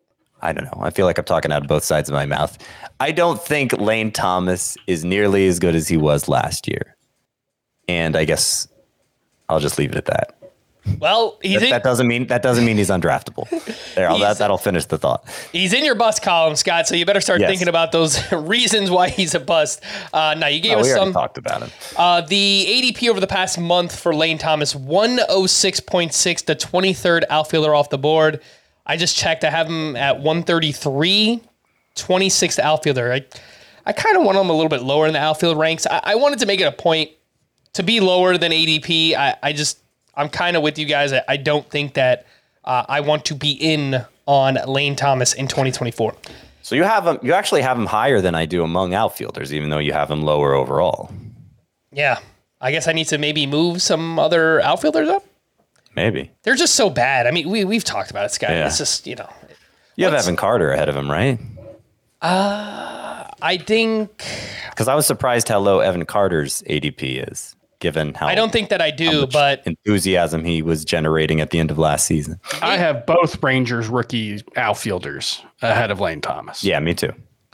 I don't know. I feel like I'm talking out of both sides of my mouth. I don't think Lane Thomas is nearly as good as he was last year. And I guess I'll just leave it at that. Well, That doesn't mean he's undraftable. That'll finish the thought. He's in your bust column, Scott, so you better start Yes. thinking about those reasons why he's a bust. Now, you gave us We already some. talked about him. The ADP over the past month for Lane Thomas, 106.6, the 23rd outfielder off the board. I just checked. I have him at 133, 26th outfielder. I kind of want him a little bit lower in the outfield ranks. I wanted to make it a point to be lower than ADP. I'm kind of with you guys. I don't think that I want to be in on Lane Thomas in 2024. So you actually have him higher than I do among outfielders, even though you have him lower overall. Yeah. I guess I need to maybe move some other outfielders up. Maybe. They're just so bad. I mean, we've talked about it, Scott. Yeah. It's just, You have Evan Carter ahead of him, right? I think Because I was surprised how low Evan Carter's ADP is, given how I don't think that I do, but enthusiasm he was generating at the end of last season. I have both Rangers rookie outfielders ahead of Lane Thomas. Yeah, me too.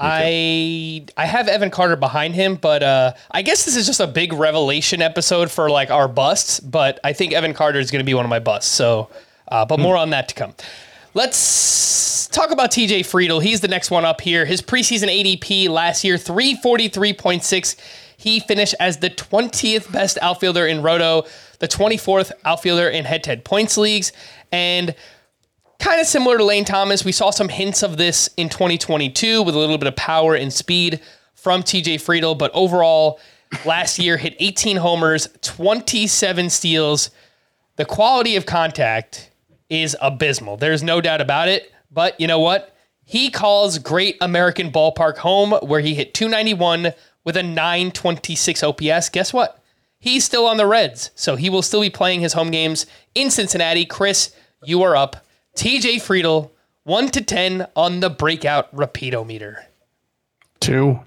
I have Evan Carter behind him, but I guess this is just a big revelation episode for like our busts, but I think Evan Carter is going to be one of my busts. So, but more on that to come. Let's talk about TJ Friedl. He's the next one up here. His preseason ADP last year, 343.6. He finished as the 20th best outfielder in Roto, the 24th outfielder in head-to-head points leagues, and kind of similar to Lane Thomas, we saw some hints of this in 2022 with a little bit of power and speed from TJ Friedl, but overall, last year hit 18 homers, 27 steals. The quality of contact is abysmal. There's no doubt about it, but you know what? He calls Great American Ballpark home, where he hit 291 with a 926 OPS. Guess what? He's still on the Reds, so he will still be playing his home games in Cincinnati. Chris, you are up. TJ Friedl, 1 to 10 on the breakout repeatometer. 2.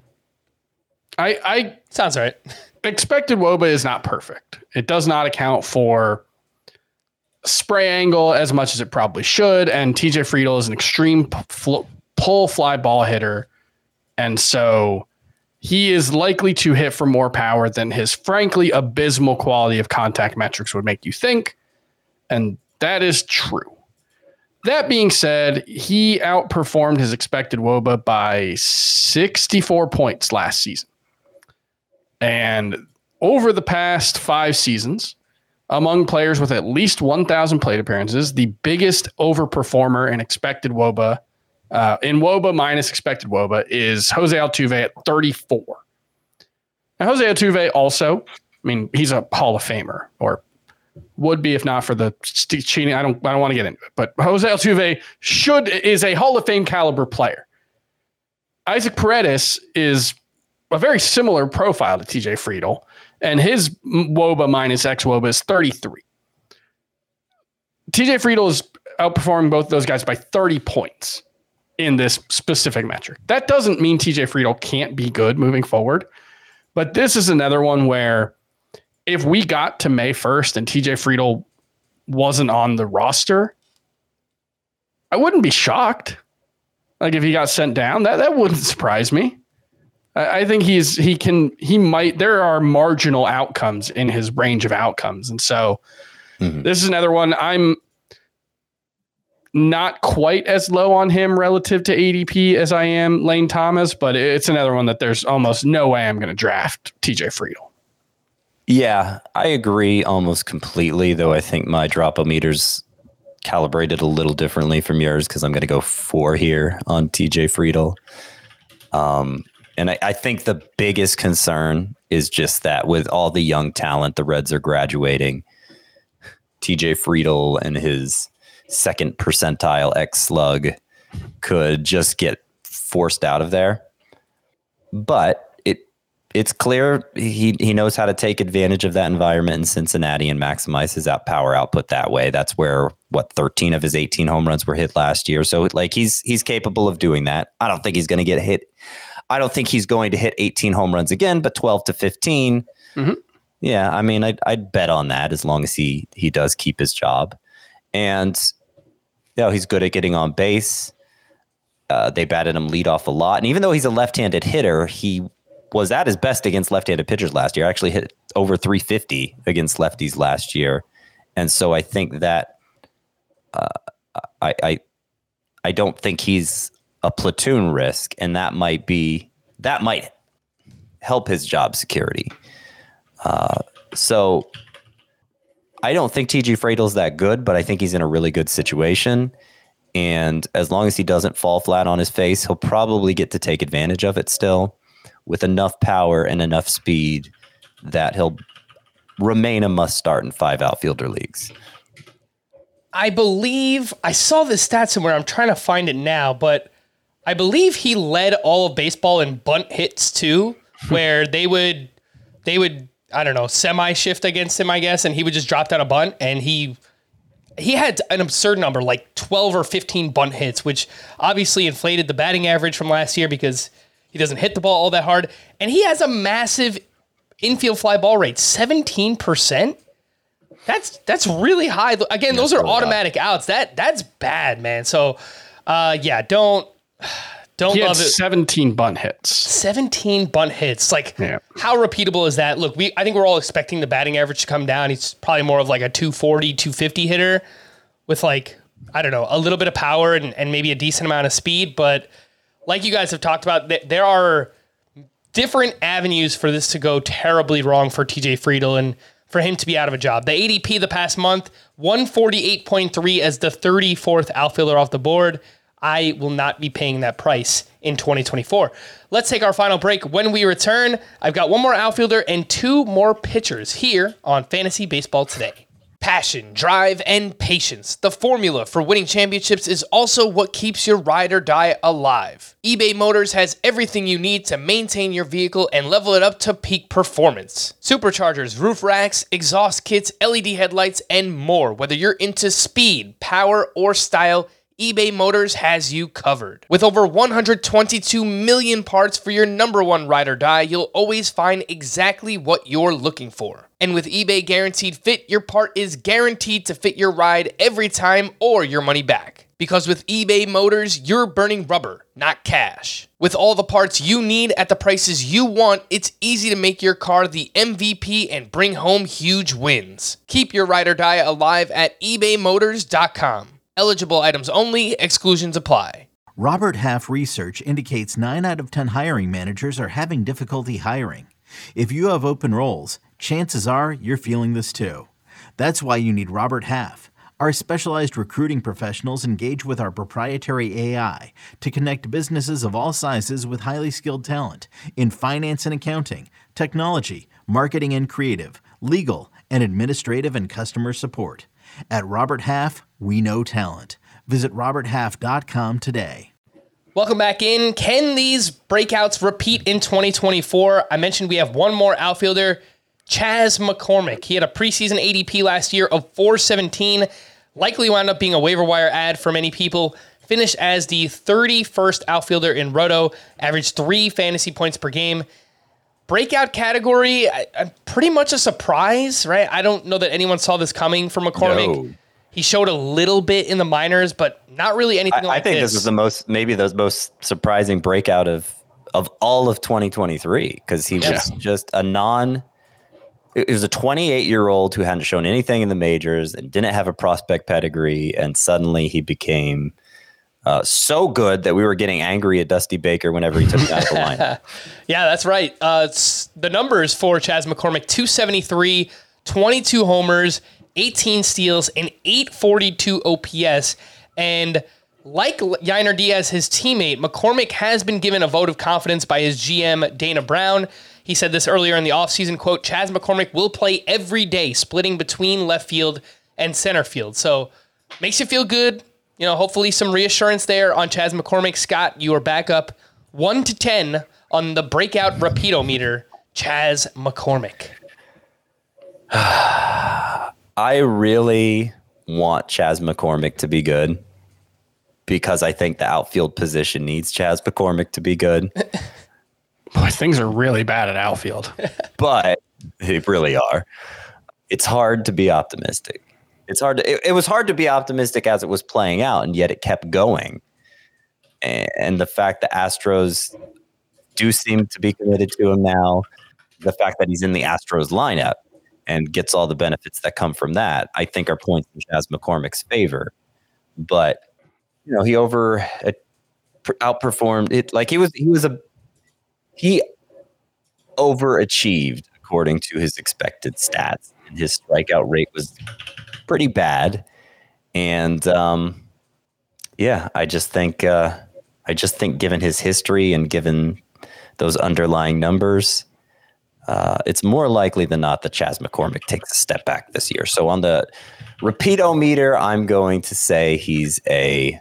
I Sounds right. expected WOBA is not perfect. It does not account for spray angle as much as it probably should. And TJ Friedl is an extreme pull fly ball hitter. And so he is likely to hit for more power than his frankly abysmal quality of contact metrics would make you think. And that is true. That being said, he outperformed his expected WOBA by 64 points last season. And over the past 5 seasons, among players with at least 1,000 plate appearances, the biggest overperformer in expected WOBA, in WOBA minus expected WOBA, is Jose Altuve at 34. Now, Jose Altuve also, I mean, he's a Hall of Famer, or would be if not for the cheating. I don't want to get into it, but Jose Altuve is a Hall of Fame caliber player. Isaac Paredes is a very similar profile to TJ Friedl, and his WOBA minus xWOBA is 33. TJ Friedl is outperforming both those guys by 30 points in this specific metric. That doesn't mean TJ Friedl can't be good moving forward, but this is another one where if we got to May 1st and TJ Friedl wasn't on the roster, I wouldn't be shocked. Like if he got sent down, that wouldn't surprise me. I think there are marginal outcomes in his range of outcomes. And so This is another one. I'm not quite as low on him relative to ADP as I am Lane Thomas, but it's another one that there's almost no way I'm going to draft TJ Friedl. Yeah, I agree almost completely, though I think my drop-o-meter's calibrated a little differently from yours because I'm going to go 4 here on TJ Friedl. And I think the biggest concern is just that with all the young talent the Reds are graduating, TJ Friedl and his second percentile X slug could just get forced out of there. But it's clear he knows how to take advantage of that environment in Cincinnati and maximize his power output that way. That's where 13 of his 18 home runs were hit last year. So like he's capable of doing that. I don't think he's going to get hit. I don't think he's going to hit 18 home runs again, but 12 to 15. Mm-hmm. Yeah, I mean, I'd bet on that as long as he does keep his job. And he's good at getting on base. They batted him leadoff a lot. And even though he's a left-handed hitter, he was at his best against left-handed pitchers last year. Actually hit over 350 against lefties last year. And so I think that I don't think he's a platoon risk, and that might help his job security. So I don't think TG Friedl's that good, but I think he's in a really good situation. And as long as he doesn't fall flat on his face, he'll probably get to take advantage of it still with enough power and enough speed that he'll remain a must start in 5 outfielder leagues. I believe I saw this stat somewhere. I'm trying to find it now, but I believe he led all of baseball in bunt hits too, where they would, I don't know, semi-shift against him, I guess, and he would just drop down a bunt, and he had an absurd number, like 12 or 15 bunt hits, which obviously inflated the batting average from last year because he doesn't hit the ball all that hard. And he has a massive infield fly ball rate, 17%. That's really high. Again, those are automatic outs. That's bad, man. So, yeah, don't He had love it. 17 bunt hits. 17 bunt hits. Like, how repeatable is that? Look, I think we're all expecting the batting average to come down. He's probably more of like a 240, 250 hitter with, like, I don't know, a little bit of power and maybe a decent amount of speed. But like you guys have talked about, there are different avenues for this to go terribly wrong for TJ Friedl and for him to be out of a job. The ADP the past month, 148.3 as the 34th outfielder off the board. I will not be paying that price in 2024. Let's take our final break. When we return, I've got one more outfielder and 2 more pitchers here on Fantasy Baseball Today. Passion, drive, and patience. The formula for winning championships is also what keeps your ride or die alive. eBay Motors has everything you need to maintain your vehicle and level it up to peak performance. Superchargers, roof racks, exhaust kits, LED headlights, and more. Whether you're into speed, power, or style, eBay Motors has you covered. With over 122 million parts for your number one ride or die, you'll always find exactly what you're looking for. And with eBay Guaranteed Fit, your part is guaranteed to fit your ride every time or your money back. Because with eBay Motors, you're burning rubber, not cash. With all the parts you need at the prices you want, it's easy to make your car the MVP and bring home huge wins. Keep your ride or die alive at ebaymotors.com. Eligible items only, exclusions apply. Robert Half research indicates 9 out of 10 hiring managers are having difficulty hiring. If you have open roles, chances are you're feeling this too. That's why you need Robert Half. Our specialized recruiting professionals engage with our proprietary AI to connect businesses of all sizes with highly skilled talent in finance and accounting, technology, marketing and creative, legal, and administrative and customer support. At Robert Half, we know talent. Visit roberthalf.com today. Welcome back in. Can these breakouts repeat in 2024? I mentioned we have one more outfielder, Chas McCormick. He had a preseason ADP last year of 417. Likely wound up being a waiver wire ad for many people. Finished as the 31st outfielder in Roto. Averaged 3 fantasy points per game. Breakout category, pretty much a surprise, right? I don't know that anyone saw this coming from McCormick. No. He showed a little bit in the minors, but not really anything like this. I think this is the most surprising breakout of all of 2023 because he was just it was a 28-year-old who hadn't shown anything in the majors and didn't have a prospect pedigree, and suddenly he became so good that we were getting angry at Dusty Baker whenever he took him out of the lineup. Yeah, that's right. The numbers for Chas McCormick, 273, 22 homers, 18 steals, and 842 OPS. And like Yainer Diaz, his teammate, McCormick has been given a vote of confidence by his GM, Dana Brown. He said this earlier in the offseason, quote, Chas McCormick will play every day, splitting between left field and center field. So makes you feel good. You know, hopefully some reassurance there on Chas McCormick. Scott, you are back up 1 to 10 on the breakout repeatometer. Chas McCormick. I really want Chas McCormick to be good because I think the outfield position needs Chas McCormick to be good. Boy, things are really bad at outfield. But they really are. It's hard to be optimistic. It was hard to be optimistic as it was playing out, and yet it kept going. And the fact that Astros do seem to be committed to him now, the fact that he's in the Astros lineup and gets all the benefits that come from that, I think are points in Chas McCormick's favor. But he outperformed it. Like he overachieved according to his expected stats, and his strikeout rate was pretty bad. And I just think given his history and given those underlying numbers, it's more likely than not that Chas McCormick takes a step back this year. So on the repeat-o-meter, I'm going to say he's a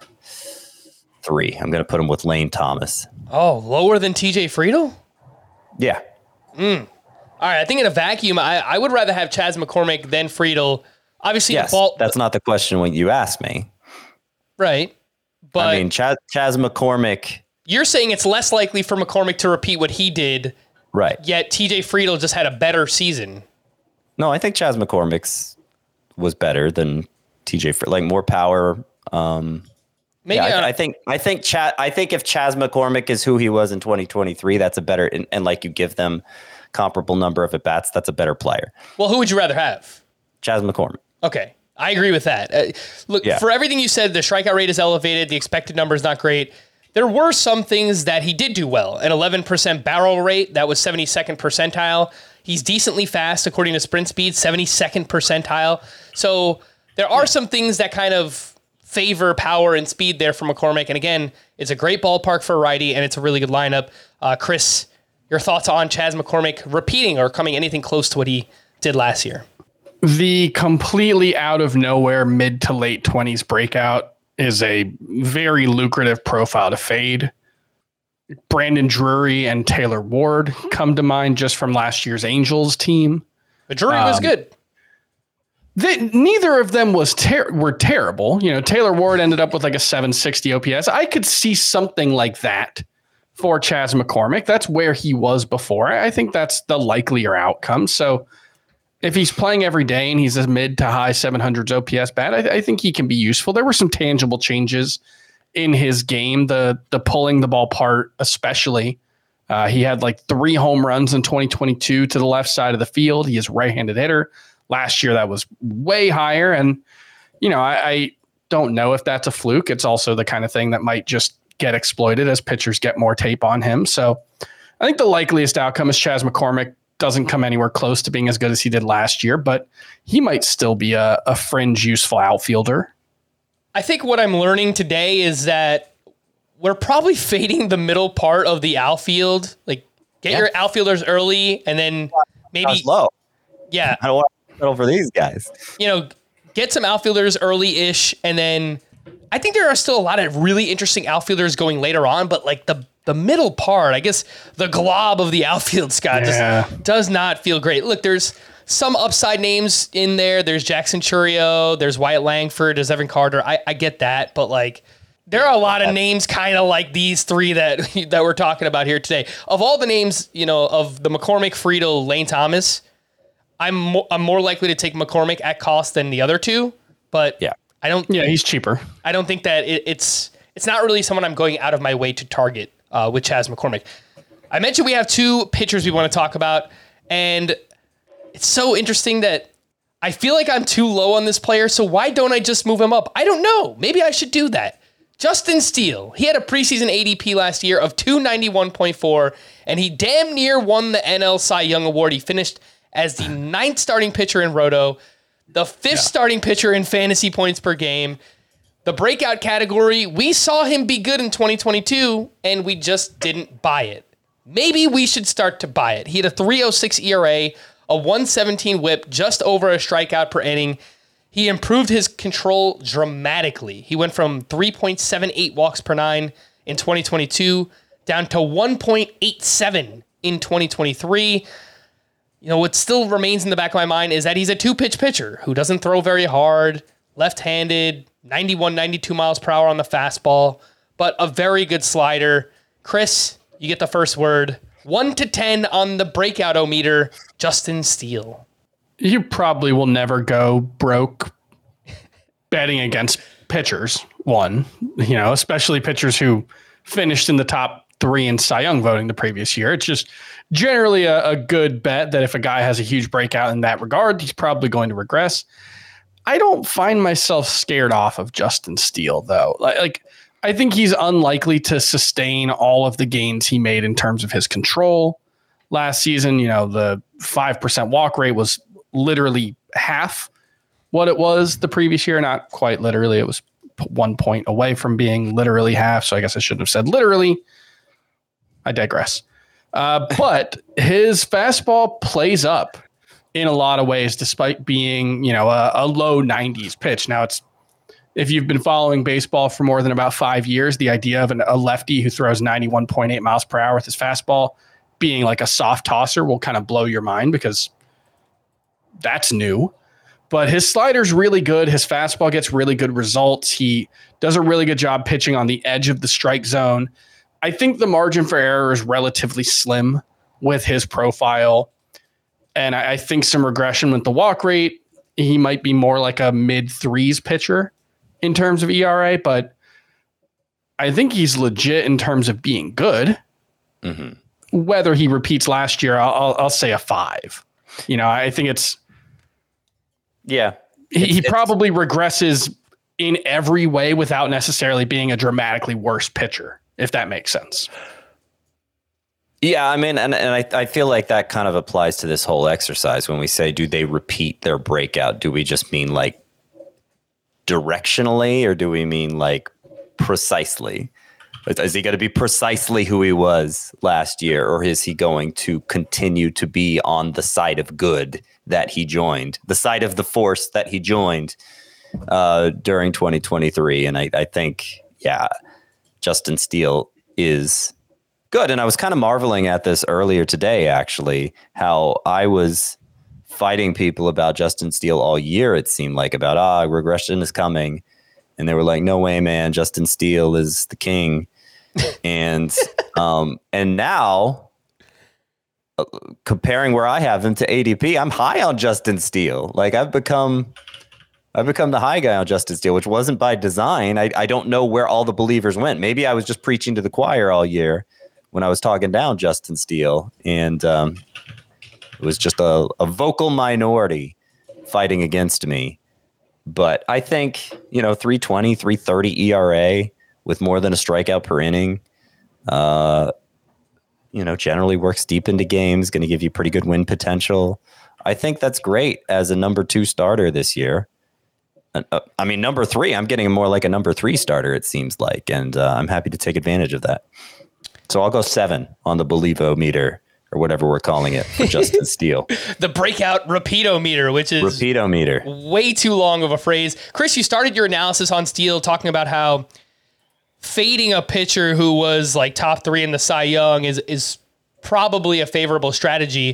3. I'm going to put him with Lane Thomas. Oh, lower than TJ Friedl? Yeah. All right, I think in a vacuum, I would rather have Chas McCormick than Friedl. Obviously, yes, that's not the question when you asked me. Right. But I mean, Chas McCormick. You're saying it's less likely for McCormick to repeat what he did. Right. Yet TJ Friedl just had a better season. No, I think Chas McCormick's was better than TJ Friedl, like more power. Maybe I think if Chas McCormick is who he was in 2023, that's a better, and like you give them comparable number of at bats, that's a better player. Well, who would you rather have? Chas McCormick. Okay. I agree with that. Look, for everything you said, the strikeout rate is elevated. The expected number is not great. There were some things that he did do well. An 11% barrel rate, that was 72nd percentile. He's decently fast, according to sprint speed, 72nd percentile. So there are some things that kind of favor power and speed there for McCormick. And again, it's a great ballpark for a righty, and it's a really good lineup. Chris, your thoughts on Chas McCormick repeating or coming anything close to what he did last year? The completely out of nowhere mid to late 20s breakout is a very lucrative profile to fade. Brandon Drury and Taylor Ward come to mind just from last year's Angels team. But Drury was good. Neither of them were terrible. Taylor Ward ended up with like a 760 OPS. I could see something like that for Chas McCormick. That's where he was before. I think that's the likelier outcome. So if he's playing every day and he's a mid to high 700s OPS bat, I think he can be useful. There were some tangible changes in his game, the pulling the ball part especially. He had like 3 home runs in 2022 to the left side of the field. He is a right-handed hitter. Last year, that was way higher. And, I don't know if that's a fluke. It's also the kind of thing that might just get exploited as pitchers get more tape on him. So I think the likeliest outcome is Chas McCormick doesn't come anywhere close to being as good as he did last year, but he might still be a fringe useful outfielder. I think what I'm learning today is that we're probably fading the middle part of the outfield. Like, get your outfielders early, and then maybe low. Yeah, I don't want to settle for these guys. Get some outfielders early-ish, and then I think there are still a lot of really interesting outfielders going later on, but like the middle part, I guess the glob of the outfield, Scott, just does not feel great. Look, there's some upside names in there. There's Jackson Churio. There's Wyatt Langford. There's Evan Carter. I get that, but like there are a lot of names kind of like these 3 that we're talking about here today. Of all the names, of the McCormick, Friedl, Lane Thomas, I'm more likely to take McCormick at cost than the other 2, but I don't. Yeah, he's cheaper. I don't think that it's not really someone I'm going out of my way to target with Chas McCormick. I mentioned we have 2 pitchers we want to talk about, and it's so interesting that I feel like I'm too low on this player, so why don't I just move him up? I don't know. Maybe I should do that. Justin Steele. He had a preseason ADP last year of 291.4, and he damn near won the NL Cy Young Award. He finished as the 9th starting pitcher in Roto, the 5th starting pitcher in fantasy points per game. The breakout category, we saw him be good in 2022, and we just didn't buy it. Maybe we should start to buy it. He had a 3.06 ERA, a 117 whip, just over a strikeout per inning. He improved his control dramatically. He went from 3.78 walks per 9 in 2022 down to 1.87 in 2023. What still remains in the back of my mind is that he's a 2-pitch pitcher who doesn't throw very hard, left-handed, 91, 92 miles per hour on the fastball, but a very good slider. Chris, you get the first word. 1 to 10 on the breakout-o-meter, Justin Steele. You probably will never go broke betting against pitchers, especially pitchers who finished in the top 3 in Cy Young voting the previous year. It's just generally a good bet that if a guy has a huge breakout in that regard, he's probably going to regress. I don't find myself scared off of Justin Steele, though. Like I think he's unlikely to sustain all of the gains he made in terms of his control. Last season, the 5% walk rate was literally half what it was the previous year. Not quite literally. It was 1 point away from being literally half. So I guess I shouldn't have said literally. I digress. But his fastball plays up in a lot of ways, despite being, a low 90s pitch. Now, if you've been following baseball for more than about 5 years, the idea of a lefty who throws 91.8 miles per hour with his fastball being like a soft tosser will kind of blow your mind because that's new. But his slider's really good. His fastball gets really good results. He does a really good job pitching on the edge of the strike zone. I think the margin for error is relatively slim with his profile. And I think some regression with the walk rate. He might be more like a mid-3s pitcher in terms of ERA, but I think he's legit in terms of being good. Mm-hmm. Whether he repeats last year, I'll say a 5. I think it's... Yeah. He probably regresses in every way without necessarily being a dramatically worse pitcher, if that makes sense. Yeah, I mean, and I feel like that kind of applies to this whole exercise when we say, do they repeat their breakout? Do we just mean like directionally, or do we mean like precisely? Is he going to be precisely who he was last year, or is he going to continue to be on the side of good that he joined, the side of the force that he joined during 2023? And I think, yeah, Justin Steele is good. And I was kind of marveling at this earlier today, actually, how I was fighting people about Justin Steele all year. It seemed like about, regression is coming. And they were like, no way, man, Justin Steele is the king. And now comparing where I have him to ADP, I'm high on Justin Steele. Like I've become the high guy on Justin Steele, which wasn't by design. I don't know where all the believers went. Maybe I was just preaching to the choir all year when I was talking down Justin Steele, and it was just a vocal minority fighting against me. But I think, 320, 330 ERA with more than a strikeout per inning, generally works deep into games, going to give you pretty good win potential. I think that's great as a number 2 starter this year. Number 3, I'm getting more like a number 3 starter, it seems like, and I'm happy to take advantage of that. So I'll go 7 on the Believo meter, or whatever we're calling it, for Justin Steele. The breakout repeato-meter, which is repeato-meter. Way too long of a phrase. Chris, you started your analysis on Steele talking about how fading a pitcher who was like top 3 in the Cy Young is probably a favorable strategy.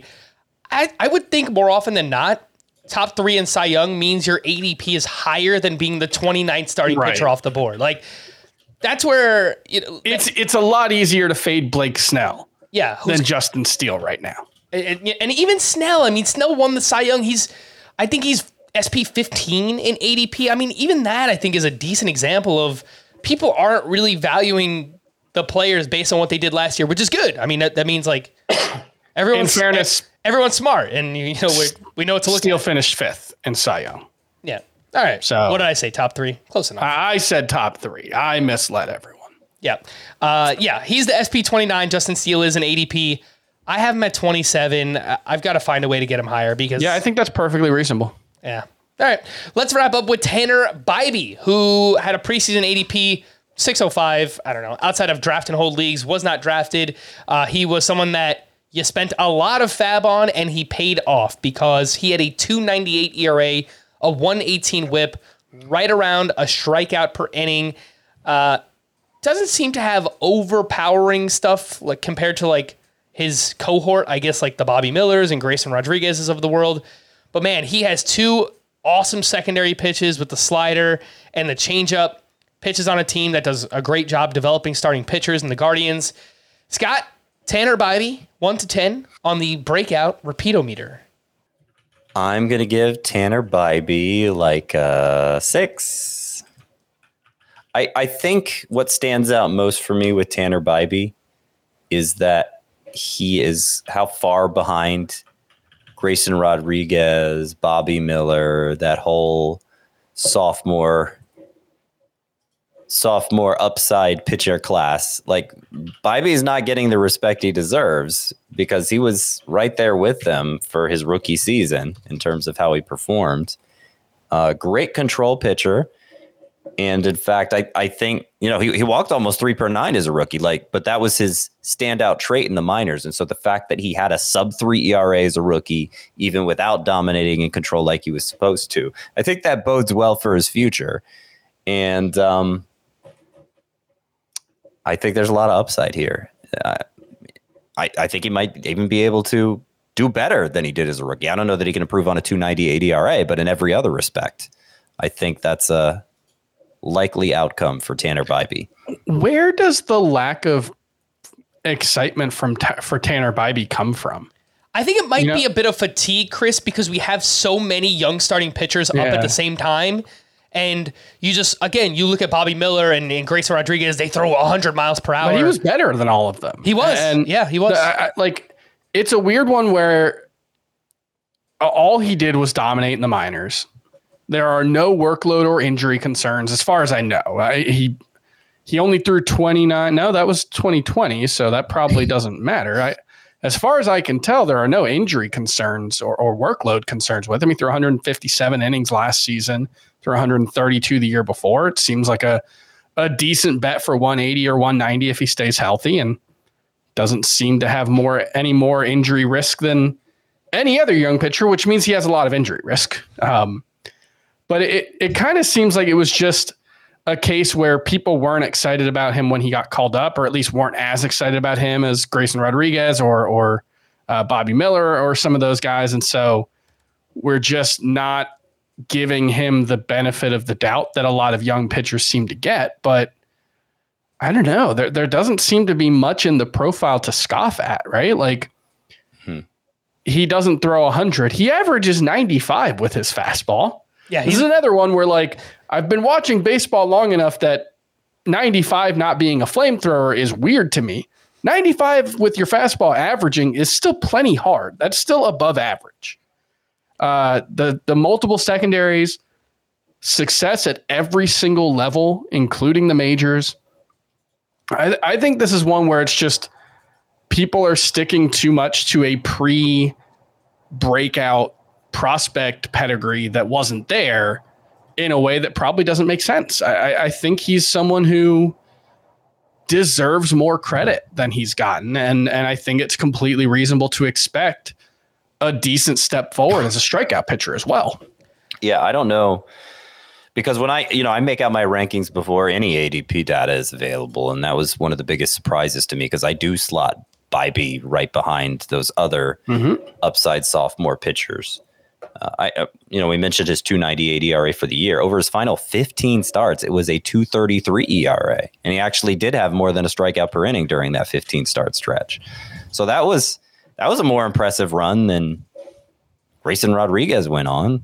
I would think more often than not, top 3 in Cy Young means your ADP is higher than being the 29th starting pitcher off the board. Like that's where it's a lot easier to fade Blake Snell. Yeah, than Justin Steele right now. And even Snell, Snell won the Cy Young. I think he's SP 15 in ADP. Even that I think is a decent example of people aren't really valuing the players based on what they did last year, which is good. That means like everyone's smart, and we know what to look Steele at. Finished 5th in Cy Young. Yeah. All right. So what did I say? Top 3? Close enough. I said top 3. I misled everyone. Yeah. He's the SP 29. Justin Steele is an ADP. I have him at 27. I've got to find a way to get him higher because I think that's perfectly reasonable. Yeah. All right. Let's wrap up with Tanner Bybee, who had a preseason ADP 605. I don't know. Outside of draft and hold leagues, was not drafted. He was someone that you spent a lot of fab on, and he paid off because he had a 298 ERA, a 118 whip, right around a strikeout per inning. Doesn't seem to have overpowering stuff like compared to like his cohort, I guess like the Bobby Millers and Grayson Rodriguez's of the world. But man, he has 2 awesome secondary pitches with the slider and the changeup. Pitches on a team that does a great job developing starting pitchers in the Guardians. Scott, Tanner Bybee, 1 to 10 on the breakout repeato-meter. I'm going to give Tanner Bybee like a 6. I think what stands out most for me with Tanner Bybee is that he is how far behind Grayson Rodriguez, Bobby Miller, that whole sophomore upside pitcher class. Like, Bybee is not getting the respect he deserves because he was right there with them for his rookie season in terms of how he performed. Great control pitcher. And in fact, I think, he walked almost 3 per 9 as a rookie, but that was his standout trait in the minors. And so the fact that he had a sub-3 ERA as a rookie, even without dominating in control like he was supposed to, I think that bodes well for his future. And I think there's a lot of upside here. I think he might even be able to do better than he did as a rookie. I don't know that he can improve on a 2.98 ERA, but in every other respect, I think that's a likely outcome for Tanner Bybee. Where does the lack of excitement for Tanner Bybee come from? I think it might be a bit of fatigue, Chris, because we have so many young starting pitchers up at the same time. And you just, again, you look at Bobby Miller and Grayson Rodriguez, they throw 100 miles per hour. But he was better than all of them. He was. And he was. It's a weird one where all he did was dominate in the minors. There are no workload or injury concerns, as far as I know. He only threw 29. No, that was 2020, so that probably doesn't matter. As far as I can tell, there are no injury concerns or workload concerns with him. He threw 157 innings last season, threw 132 the year before. It seems like a decent bet for 180 or 190 if he stays healthy, and doesn't seem to have any more injury risk than any other young pitcher, which means he has a lot of injury risk. But it kind of seems like it was just a case where people weren't excited about him when he got called up, or at least weren't as excited about him as Grayson Rodriguez or Bobby Miller or some of those guys. And so we're just not giving him the benefit of the doubt that a lot of young pitchers seem to get. But I don't know. There doesn't seem to be much in the profile to scoff at, right? Like, he doesn't throw 100. He averages 95 with his fastball. Yeah, this is another one where, I've been watching baseball long enough that 95 not being a flamethrower is weird to me. 95 with your fastball averaging is still plenty hard. That's still above average. The multiple secondaries, success at every single level, including the majors. I think this is one where it's just people are sticking too much to a pre-breakout prospect pedigree that wasn't there in a way that probably doesn't make sense. I think he's someone who deserves more credit than he's gotten. And I think it's completely reasonable to expect a decent step forward as a strikeout pitcher as well. Yeah, I don't know. Because when I make out my rankings before any ADP data is available, and that was one of the biggest surprises to me because I do slot Bybee right behind those other upside sophomore pitchers. We mentioned his 2.98 ERA for the year. Over his final 15 starts, it was a 2.33 ERA, and he actually did have more than a strikeout per inning during that 15 start stretch. So that was a more impressive run than Grayson Rodriguez went on,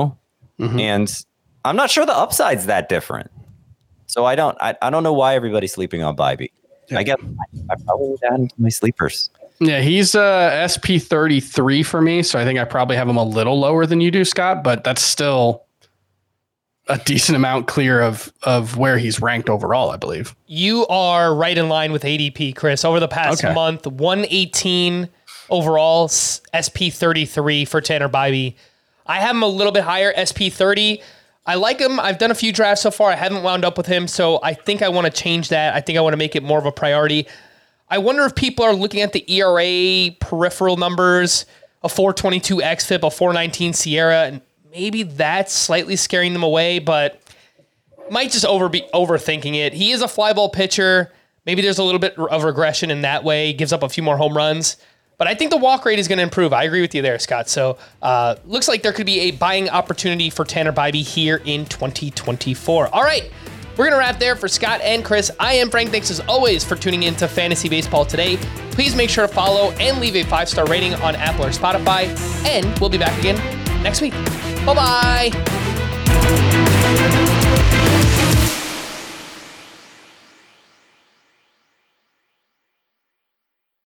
and I'm not sure the upside's that different. So I don't know why everybody's sleeping on Bybee. I guess I probably would add him to my sleepers. Yeah, he's SP 33 for me, so I think I probably have him a little lower than you do, Scott, but that's still a decent amount clear of where he's ranked overall, I believe. You are right in line with ADP, Chris. Over the past month, 118 overall, SP 33 for Tanner Bybee. I have him a little bit higher, SP 30. I like him. I've done a few drafts so far. I haven't wound up with him, so I think I want to change that. I think I want to make it more of a priority. I wonder if people are looking at the ERA peripheral numbers, a 4.22 xFIP, a 4.19 Sierra, and maybe that's slightly scaring them away, but might just be overthinking it. He is a fly ball pitcher. Maybe there's a little bit of regression in that way. He gives up a few more home runs. But I think the walk rate is going to improve. I agree with you there, Scott. So looks like there could be a buying opportunity for Tanner Bybee here in 2024. All right, we're going to wrap there for Scott and Chris. I am Frank. Thanks as always for tuning in to Fantasy Baseball Today. Please make sure to follow and leave a 5-star rating on Apple or Spotify. And we'll be back again next week. Bye-bye.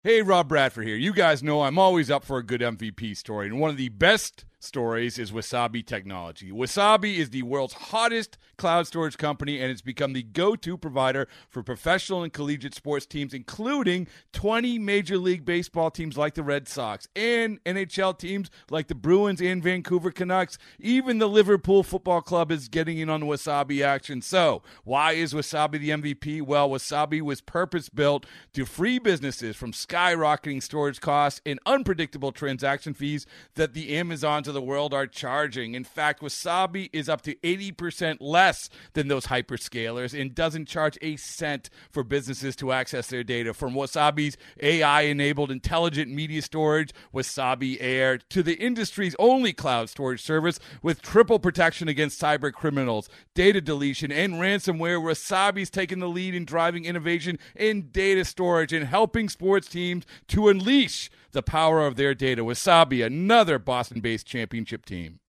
Hey, Rob Bradford here. You guys know I'm always up for a good MVP story, and one of the best stories is Wasabi Technology. Wasabi is the world's hottest cloud storage company, and it's become the go-to provider for professional and collegiate sports teams, including 20 Major League Baseball teams like the Red Sox and NHL teams like the Bruins and Vancouver Canucks. Even the Liverpool Football Club is getting in on the Wasabi action. So, why is Wasabi the MVP? Well, Wasabi was purpose-built to free businesses from skyrocketing storage costs and unpredictable transaction fees that the Amazons of the world are charging. In fact, Wasabi is up to 80% less than those hyperscalers and doesn't charge a cent for businesses to access their data. From Wasabi's AI-enabled intelligent media storage, Wasabi Air, to the industry's only cloud storage service with triple protection against cyber criminals, data deletion, and ransomware, Wasabi's taken the lead in driving innovation in data storage and helping sports teams to unleash the power of their data. Wasabi, another Boston-based championship team.